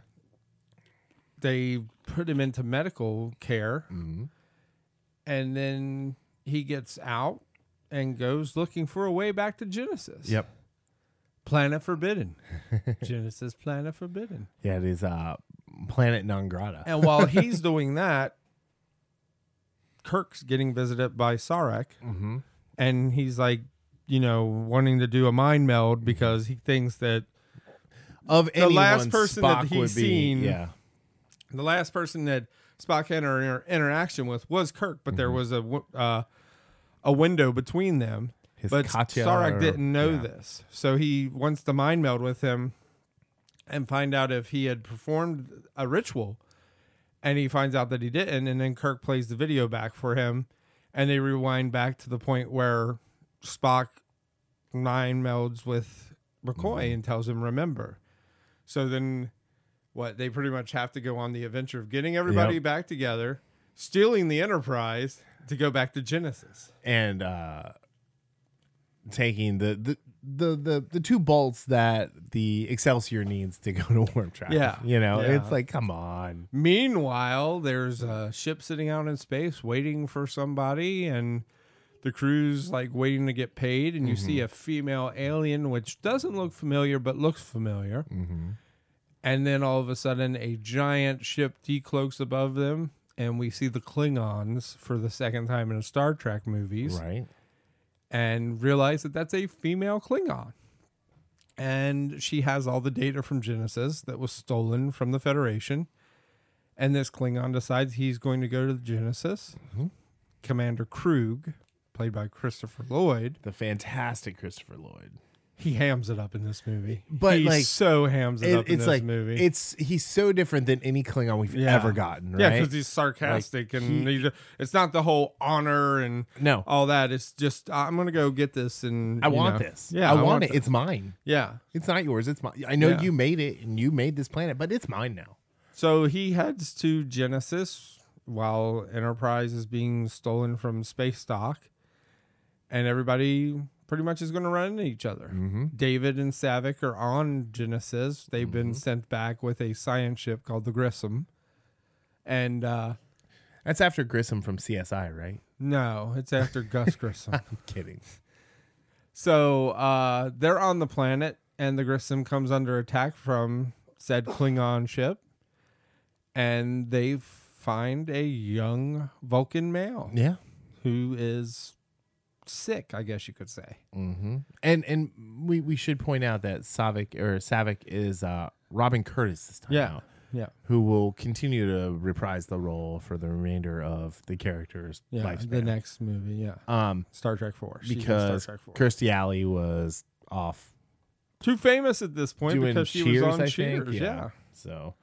they put him into medical care. Mm-hmm. And then he gets out and goes looking for a way back to Genesis. Yep. Planet Forbidden. Genesis Planet Forbidden. Yeah, it is Planet Non Grata. And while he's doing that, Kirk's getting visited by Sarek. Mm-hmm. And he's like, wanting to do a mind meld because he thinks that of the anyone, last person Spock that he's would be, seen, the last person that Spock had an interaction with was Kirk, but there was a window between them. But Katya Sarek didn't know this, so he wants to mind meld with him and find out if he had performed a ritual, and he finds out that he didn't, and then Kirk plays the video back for him, and they rewind back to the point where Spock mind melds with McCoy and tells him, remember. So then they pretty much have to go on the adventure of getting everybody back together, stealing the Enterprise to go back to Genesis. And taking the 2 bolts that the Excelsior needs to go to warp drive. Yeah. It's like, come on. Meanwhile, there's a ship sitting out in space waiting for somebody, and the crew's like waiting to get paid, and you see a female alien, which doesn't look familiar, but looks familiar. Mm-hmm. And then all of a sudden, a giant ship decloaks above them, and we see the Klingons for the second time in the Star Trek movies. Right. And realize that that's a female Klingon. And she has all the data from Genesis that was stolen from the Federation. And this Klingon decides he's going to go to the Genesis. Mm-hmm. Commander Krug, played by Christopher Lloyd. The fantastic Christopher Lloyd. He hams it up in this movie. But, he like, so hams it up in it's this like movie. he's so different than any Klingon we've Yeah. ever gotten, right? Yeah, because he's sarcastic and it's not the whole honor and No. all that. It's just I'm gonna go get this and I you want know. this. Yeah, I want it. that. It's mine. Yeah. It's not yours. It's mine. I know Yeah. you made it and you made this planet, but it's mine now. So he heads to Genesis while Enterprise is being stolen from space dock, and everybody pretty much is going to run into each other. Mm-hmm. David and Savick are on Genesis. They've been sent back with a science ship called the Grissom. And That's after Grissom from CSI, right? no, it's after Gus Grissom. I'm kidding. So they're on the planet, and the Grissom comes under attack from said Klingon ship, and they find a young Vulcan male Yeah. who is sick, I guess you could say. Mm-hmm. And we should point out that Savick is Robin Curtis this time out, Yeah. who will continue to reprise the role for the remainder of the character's Yeah. lifespan. The next movie. Yeah. Star Trek 4. She's in Because Star Trek 4. Kirstie Alley was off Too famous at this point doing because she Cheers, was on I Cheers. think. Yeah. So,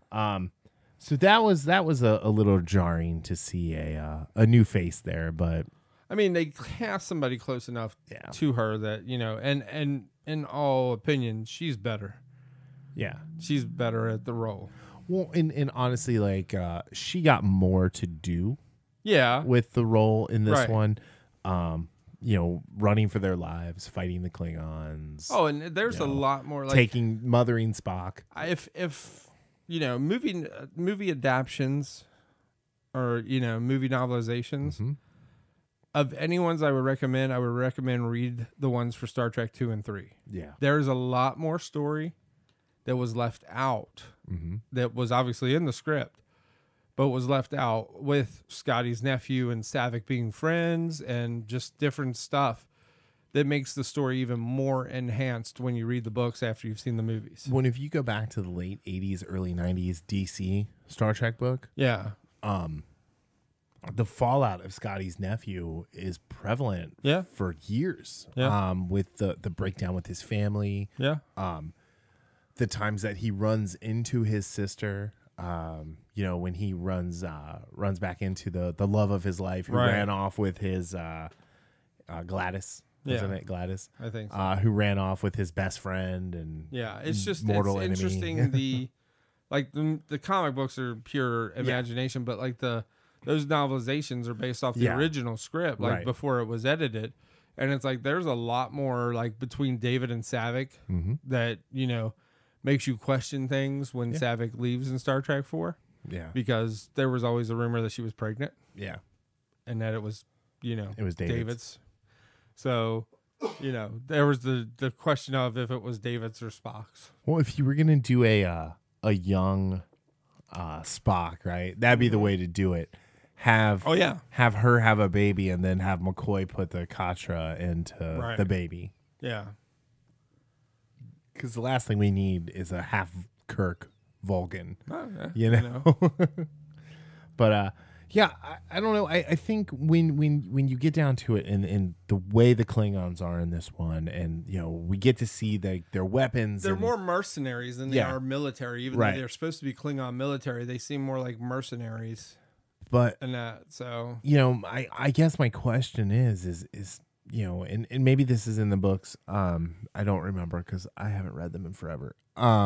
so that was a little jarring to see a new face there, but I mean, they cast somebody close enough Yeah. to her that, you know, and in all opinions, she's better. yeah. She's better at the role. Well, and honestly, like she got more to do Yeah. with the role in this Right. one. You know, running for their lives, fighting the Klingons. Oh, and there's You a know, lot more like mothering Spock. if you know, movie adaptions or, you know, movie novelizations Mhm. of any ones I would recommend read the ones for Star Trek 2 and 3. Yeah. There's a lot more story that was left out Mm-hmm. that was obviously in the script, but was left out with Scotty's nephew and Savick being friends and just different stuff that makes the story even more enhanced when you read the books after you've seen the movies. When if you go back to the late 80s, early 90s DC Star Trek book, Yeah. the fallout of Scotty's nephew is prevalent Yeah. for years. Yeah. With the breakdown with his family, Yeah. the times that he runs into his sister, you know, when he runs back into the love of his life, who Right. ran off with his Gladys, wasn't Yeah. it Gladys? I think so. Who ran off with his best friend and Yeah, it's just mortal it's enemy. interesting. The comic books are pure imagination, but like those novelizations are based off the Yeah. original script, like Right. before it was edited, and it's like there's a lot more like between David and Savick Mhm. that, you know, makes you question things when Savick leaves in Star Trek 4, Yeah, because there was always a rumor that she was pregnant yeah, and that it was, you know, it was David's. So, you know, there was the question of if it was David's or Spock's. Well, if you were gonna do a young Spock, right, that'd be the way to do it. Have Oh yeah. have her have a baby and then have McCoy put the Katra into Right. the baby. Yeah. Because the last thing we need is a half Kirk Vulcan, Oh, yeah, you know. But yeah, I don't know. I think when you get down to it, and the way the Klingons are in this one, and you know, we get to see their weapons. They're and, more mercenaries than they Yeah. are military. Even Right. though they're supposed to be Klingon military, they seem more like mercenaries but and that. So you know, I guess my question is you know, and maybe this is in the books. I don't remember because I haven't read them in forever.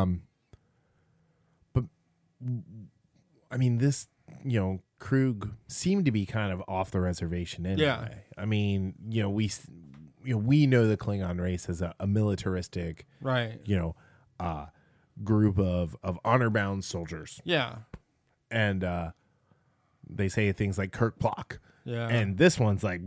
But I mean, this, you know, Krug seemed to be kind of off the reservation anyway. Yeah. I mean, you know, we know the Klingon race as a militaristic, right. you know, group of honor bound soldiers, Yeah. and they say things like Kirk Plock. Yeah. And this one's like,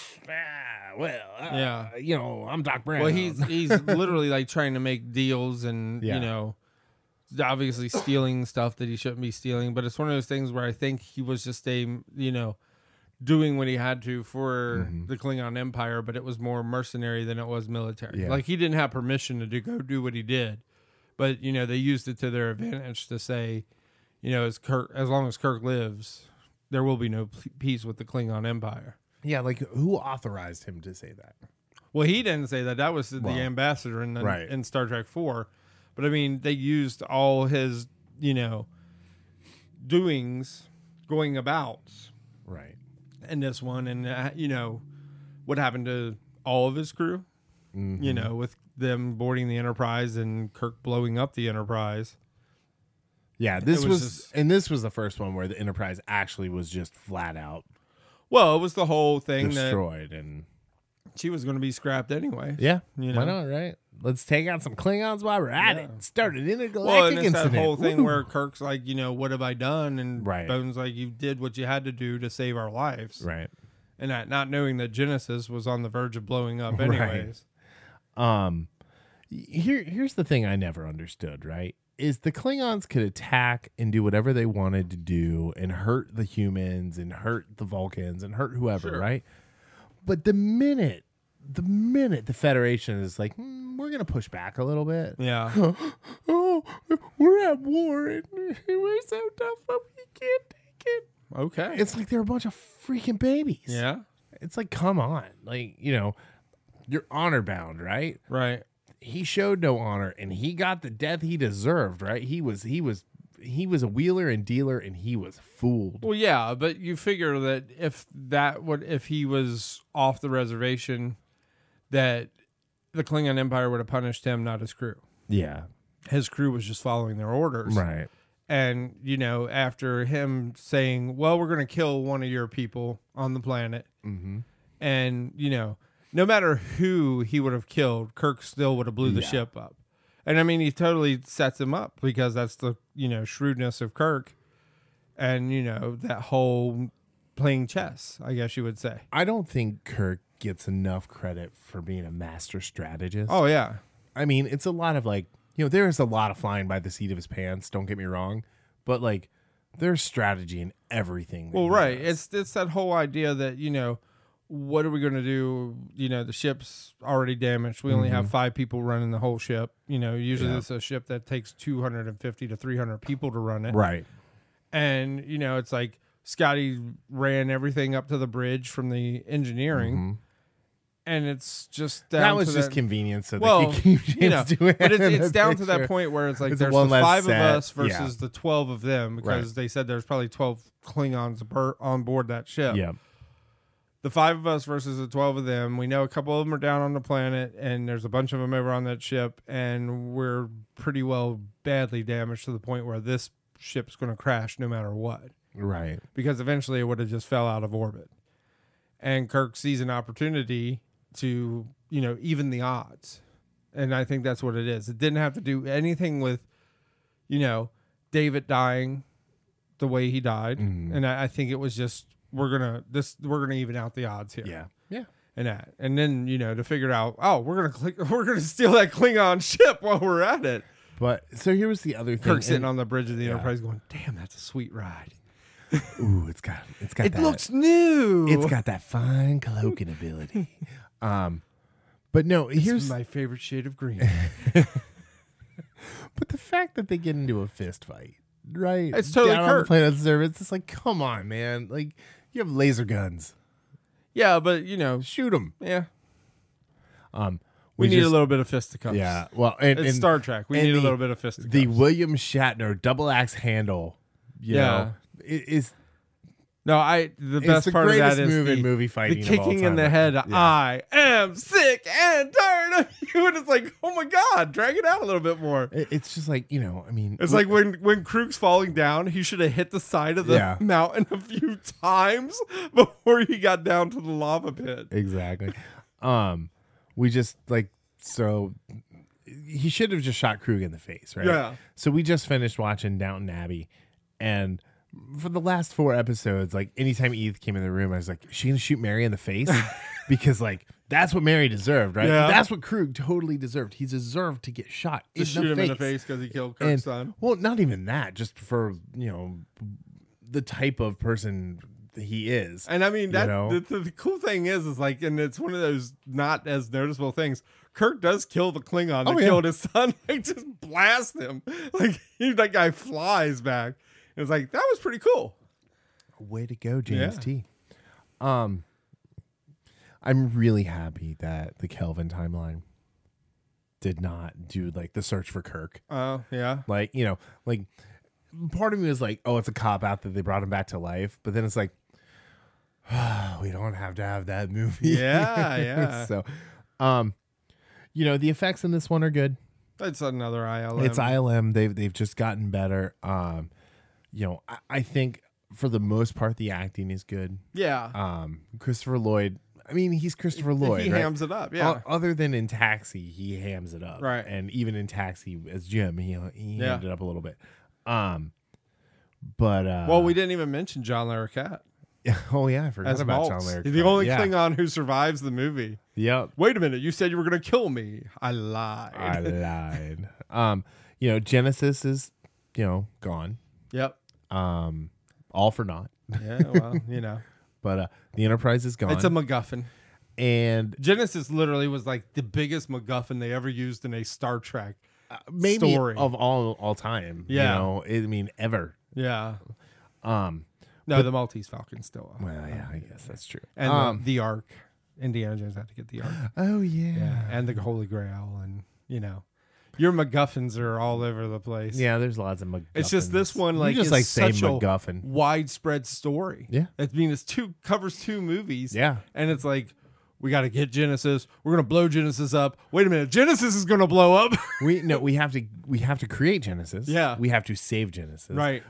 Yeah. you know, I'm Doc Brown. Well, he's literally like trying to make deals and Yeah. you know, obviously stealing stuff that he shouldn't be stealing. But it's one of those things where I think he was just you know, doing what he had to for the Klingon Empire, but it was more mercenary than it was military. Yeah. Like he didn't have permission to go do what he did, but you know, they used it to their advantage to say, you know, as long as Kirk lives, there will be no peace with the Klingon Empire. Yeah, like who authorized him to say that? Well, he didn't say that. That was the Well, ambassador in right. in Star Trek 4. But I mean, they used all his, doings, going abouts Right. in this one, and what happened to all of his crew. Mm-hmm. With them boarding the Enterprise and Kirk blowing up the Enterprise. Yeah, this was was just- and this was the first one where the Enterprise actually was just flat out Well, it was the whole thing destroyed, and that she was going to be scrapped anyway. yeah, You why know? not, right? Let's take out some Klingons while we're at it. Start an intergalactic Well, and it's incident. that whole thing Woo! where Kirk's like, what have I done? And Right. Bones like, you did what you had to do to save our lives. Right. And that not knowing that Genesis was on the verge of blowing up anyways. Here's the thing I never understood, right? Is the Klingons could attack and do whatever they wanted to do and hurt the humans and hurt the Vulcans and hurt whoever, Sure. right? But the minute the Federation is like, we're gonna push back a little bit. Yeah. Oh, we're at war and we're so tough, but we can't take it. Okay. It's like they're a bunch of freaking babies. Yeah. It's like, come on. Like, you're honor bound, right? Right. He showed no honor and he got the death he deserved, right? He was a wheeler and dealer and he was fooled. Well, yeah, but you figure that if he was off the reservation, that the Klingon Empire would have punished him, not his crew. Yeah. His crew was just following their orders. Right. And, after him saying, well, we're going to kill one of your people on the planet. Mm-hmm. And, no matter who he would have killed, Kirk still would have blew the Yeah. ship up. And I mean, he totally sets him up because that's the, shrewdness of Kirk. And, that whole playing chess, I guess you would say. I don't think Kirk gets enough credit for being a master strategist. Oh, yeah. I mean, it's a lot of there is a lot of flying by the seat of his pants, don't get me wrong. But there's strategy in everything. that Well, he right. does. It's that whole idea that, what are we going to do? The ship's already damaged. We only have 5 people running the whole ship. Usually Yeah. it's a ship that takes 250 to 300 people to run it. Right. And, it's like Scotty ran everything up to the bridge from the engineering. Mm-hmm. And it's just down That was to just that- convenience so Well, they could keep James doing but it in it's the down to that picture. point where it's like It's there's one the less 5 set. of us Yeah. versus the 12 of them because Right. they said there's probably 12 Klingons on board that ship. Yeah. The 5 of us versus the 12 of them. We know a couple of them are down on the planet, and there's a bunch of them over on that ship, and we're pretty well badly damaged to the point where this ship's going to crash no matter what, Right. because eventually it would have just fell out of orbit. And Kirk sees an opportunity to, even the odds. And I think that's what it is. It didn't have to do anything with, David dying the way he died. Mhm. And I think it was just, we're gonna even out the odds here. Yeah. Yeah. And then to figure out, we're gonna steal that Klingon ship while we're at it. But so here was the other thing. Kirk sitting and- on the bridge of the Yeah. Enterprise, going, "Damn, that's a sweet ride. Ooh, it's got It that, looks new. it's got that fine cloaking ability. But no, It's here's my favorite shade of green." but the fact that they get into a fist fight, right? It's totally down on the Kirk. planet of service. It's like, come on, man! Like you have laser guns, Yeah, but shoot them. yeah, we need just- a little bit of fisticuffs. Yeah, well, and, It's and Star Trek. We and need a the- little bit of fisticuffs. the William Shatner double axe handle. You know, is No, the best the part of that greatest is move in the movie the fighting. of all kicking in time. the head. Yeah. I am sick and tired of you. And it's like, oh my God, drag it out a little bit more. It's just like, I mean, It's like when Krug's falling down, he should have hit the side of the Yeah. mountain a few times before he got down to the lava pit. exactly. We just so he should have just shot Krug in the face, right? Yeah. So we just finished watching Downton Abbey, and for the last 4 episodes, anytime Edith came in the room, I was like, "Is she gonna shoot Mary in the face?" Because that's what Mary deserved, right? Yeah. That's what Krug totally deserved. He deserved to get shot To in shoot the him face. in the face because he killed And Kirk's son. well, not even that, just for the type of person he is. And I mean, You that know? the cool thing is and it's one of those not as noticeable things. Kirk does kill the Klingon that Oh, yeah. killed his son. Just blast him. That guy flies back. It's like, that was pretty cool. Way to go, James Yeah. T. I'm really happy that the Kelvin timeline did not do like the search for Kirk. Oh, yeah. Like, like part of me was like, oh, it's a cop out that they brought him back to life. But then it's like, we don't have to have that movie. Yeah, yeah. So, the effects in this one are good. It's another ILM. It's ILM. They've just gotten better. I think for the most part the acting is good. Yeah. Christopher Lloyd. I mean, he's Christopher Lloyd. He right? hams it up. Yeah. Other than in Taxi, he hams it up. Right. And even in Taxi as Jim, he Yeah. hammed it up a little bit. Well, we didn't even mention John Larroquette oh yeah, I forgot as about Maltz. John Larroquette. He's the only Yeah. Klingon who survives the movie. Yep. Wait a minute, you said you were going to kill me. I lied. I lied. Genesis is, gone. Yep. All for naught. Yeah, well, But the Enterprise is gone. it's a MacGuffin. And Genesis literally was like the biggest MacGuffin they ever used in a Star Trek maybe story. of all time. Yeah. Ever. Yeah. Um, No, the Maltese Falcon's still on. well, yeah, I guess that's true. And the Ark. Indiana Jones had to get the Ark. Oh yeah. Yeah. And the Holy Grail. And, your MacGuffins are all over the place. Yeah, there's lots of MacGuffins. It's just this one, You like, just is like saying such a MacGuffin. widespread story. Yeah. I mean, covers two movies. Yeah. And it's like, we got to get Genesis. We're going to blow Genesis up. Wait a minute. Genesis is going to blow up. We have to create Genesis. Yeah. We have to save Genesis. Right.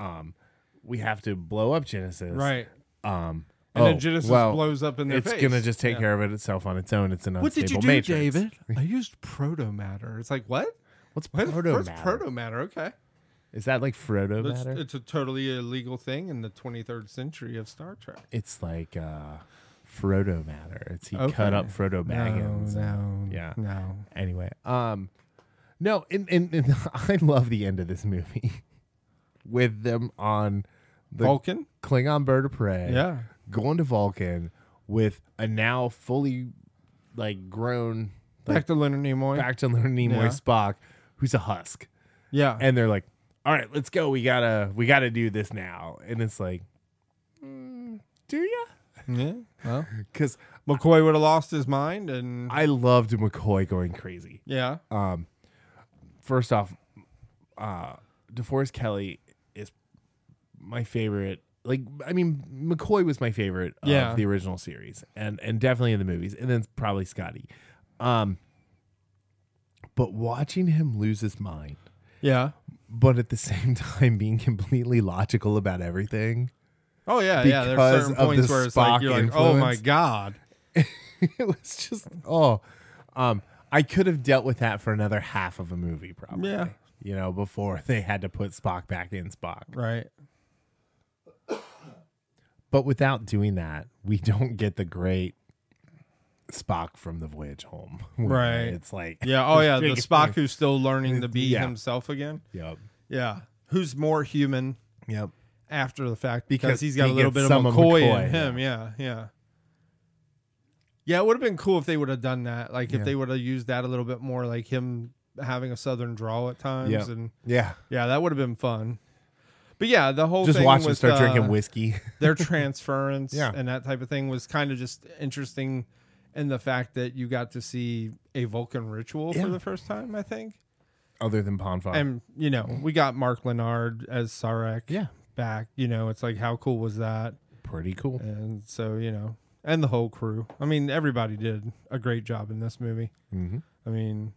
We have to blow up Genesis. Right. And And then Genesis blows up in their it's face. gonna just take Yeah. care of it itself on its own. It's an What did you unstable do, matrix. David? I used proto matter. It's like, what? What's What's proto matter? proto matter? Okay. Is that like Frodo matter? It's a totally illegal thing in the 23rd century of Star Trek. It's like Frodo matter. It's he Okay. cut up Frodo Baggins. No. Yeah. No. Anyway, no, and I love the end of this movie with them on the Vulcan? Klingon bird of prey. Yeah. Going to Vulcan with a now fully like grown Back to Leonard Nimoy. back to Leonard Nimoy Yeah. Spock, who's a husk, Yeah. and they're like, "All right, let's go. We gotta do this now." And it's like, do ya? Yeah. Well, Because McCoy would have lost his mind, and I loved McCoy going crazy. yeah. First off, DeForest Kelley is my favorite. Like, I mean, McCoy was my favorite Yeah. of the original series, and definitely in the movies, and then probably Scotty. But watching him lose his mind, Yeah. but at the same time being completely logical about everything, Oh yeah, yeah. There's Because certain of points the where it's Spock like you're like, oh my influence. god. it was just I could have dealt with that for another half of a movie, probably. Yeah. Before they had to put Spock back in Spock. Right. But without doing that, we don't get the great Spock from the Voyage Home. where Right. It's like Yeah. Oh yeah. The big Spock thing. who's still learning to be Yeah. himself again. Yep. Yeah. Who's more human Yep. after the fact Because because he's got he a little gets bit of some of McCoy McCoy, in him. Yeah. Yeah. Yeah. It would have been cool if they would have done that. Like if Yeah. they would have used that a little bit more, like him having a southern drawl at times, Yep. and Yeah. yeah, that would have been fun. But yeah, the whole Just thing watch them with start drinking whiskey. their transference Yeah. and that type of thing was kind of just interesting in the fact that you got to see a Vulcan ritual Yeah. for the first time, I think. Other than Ponfar. And, we got Mark Lenard as Sarek Yeah. back. It's like, how cool was that? Pretty cool. And so, and the whole crew. I mean, everybody did a great job in this movie. Mm-hmm. I mean,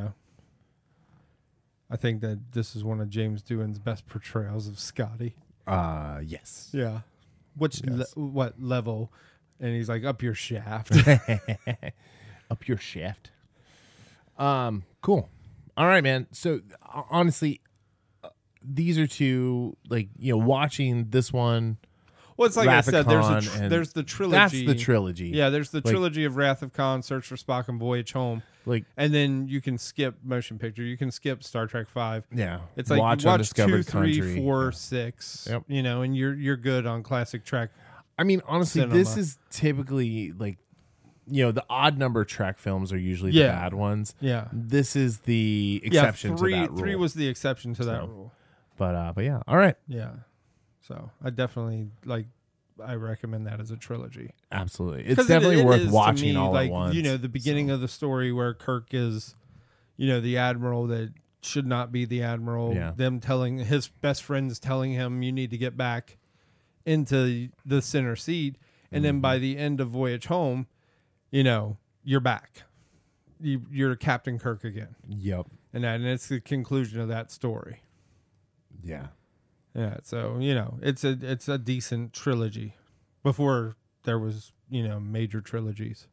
I think that this is one of James Doohan's best portrayals of Scotty. Yes. Yeah. Which Yes. what level? And he's like, up your shaft. Up your shaft. Cool. All right, man. So honestly, these are two, like, watching this one. Well, it's like I said, Rathacon and there's the trilogy. That's the trilogy. Yeah, there's the Like- trilogy of Wrath of Khan, Search for Spock, and Voyage Home. Like, And then you can skip motion picture. You can skip Star Trek 5. yeah. It's like Watch you watch Undiscovered 2, 3, Country. 4, 6. Yep. And you're good on classic Trek. I mean, honestly, this Cinema. is typically like, the odd number Trek films are usually Yeah. the bad ones. Yeah. This is the exception three, to that rule. 3 was the exception to that So. rule. But yeah. All right. Yeah. So I definitely I recommend that as a trilogy. Absolutely. It's 'Cause definitely it worth is, to watching me, all like, at once. You know, the beginning of the story where Kirk is, you know, the admiral that should not be the admiral. Yeah. Them telling his best friends telling him you need to get back into the center seat, and then by the end of Voyage Home, you know, you're back. You're Captain Kirk again, Yep. and it's the conclusion of that story. Yeah. Yeah, so you know, it's a decent trilogy. Before there was, you know, major trilogies.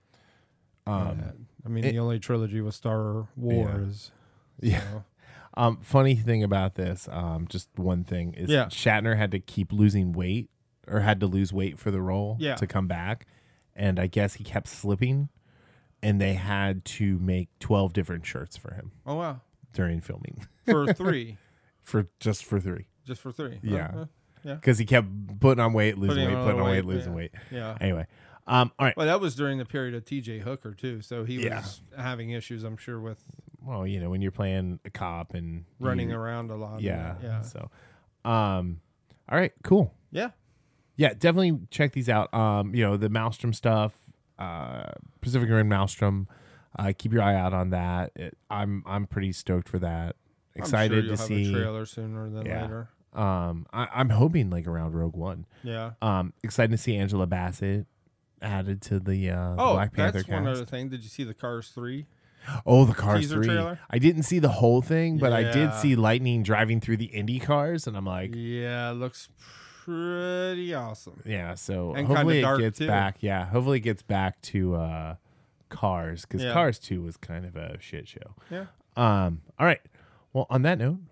I mean, the only trilogy was Star Wars. Yeah. So. Funny thing about this, just one thing is Shatner had to keep losing weight or had to lose weight for the role to come back. And I guess he kept slipping and they had to make 12 different shirts for him. Oh, wow. During filming. For 3. Just for 3. Just for 3. Yeah. Yeah. Because he kept putting on weight, losing weight, putting on weight, losing weight. Yeah. Anyway. All right. Well, that was during the period of T.J. Hooker, too. So he was having issues, I'm sure, with... Well, you know, when you're playing a cop and... running around a lot. Yeah. So, all right, cool. Yeah. Yeah, definitely check these out. You know, the Maelstrom stuff, Pacific Rim Maelstrom. Keep your eye out on that. I'm pretty stoked for that. Excited I'm sure you'll to have see a trailer sooner than later. I'm hoping like around Rogue One. Yeah. Excited to see Angela Bassett added to the Black Panther that's cast. one other thing. Did you see the Cars 3? Oh, the Cars teaser 3. trailer? I didn't see the whole thing, but I did Yeah. see Lightning driving through the Indy cars, and I'm like, Yeah, it looks pretty awesome. yeah. So And hopefully kinda dark, it gets too. back. Yeah, hopefully it gets back to Cars because Yeah. Cars 2 was kind of a shit show. Yeah. All right. Well, on that note,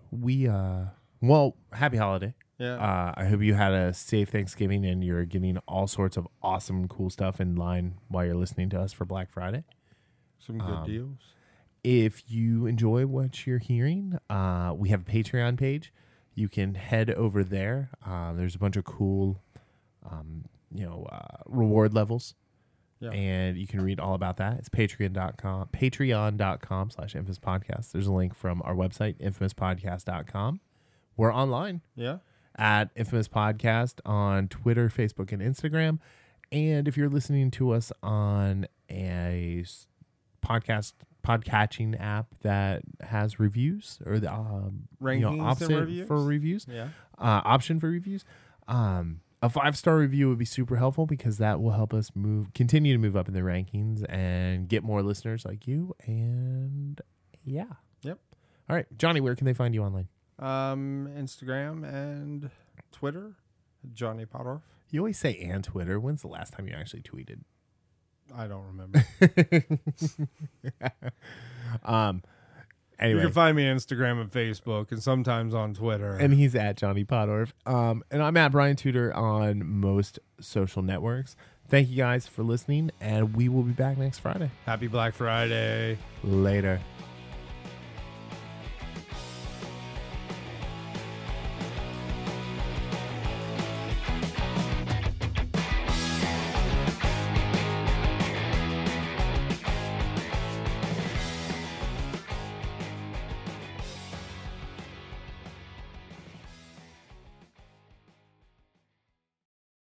happy holiday. Yeah. I hope you had a safe Thanksgiving and you're getting all sorts of awesome, cool stuff in line while you're listening to us for Black Friday. Some good deals. If you enjoy what you're hearing, we have a Patreon page. You can head over there. There's a bunch of cool, reward levels. Yeah. And you can read all about that. It's patreon.com/infamouspodcast. There's a link from our website, infamouspodcast.com. We're online. Yeah. At Infamous Podcast on Twitter, Facebook, and Instagram. And if you're listening to us on a podcatching app that has reviews or the Rankings and opposite reviews? for reviews, Yeah. option for reviews, a 5-star review would be super helpful because that will help us continue to move up in the rankings and get more listeners like you. And yeah. Yep. All right, Johnny, where can they find you online? Instagram and Twitter, Johnny Pottorf. You always say and Twitter. When's the last time you actually tweeted? I don't remember. Anyway. You can find me on Instagram and Facebook and sometimes on Twitter. And he's at Johnny Pottorf. And I'm at Brian Tudor on most social networks. Thank you guys for listening, and we will be back next Friday. Happy Black Friday. Later.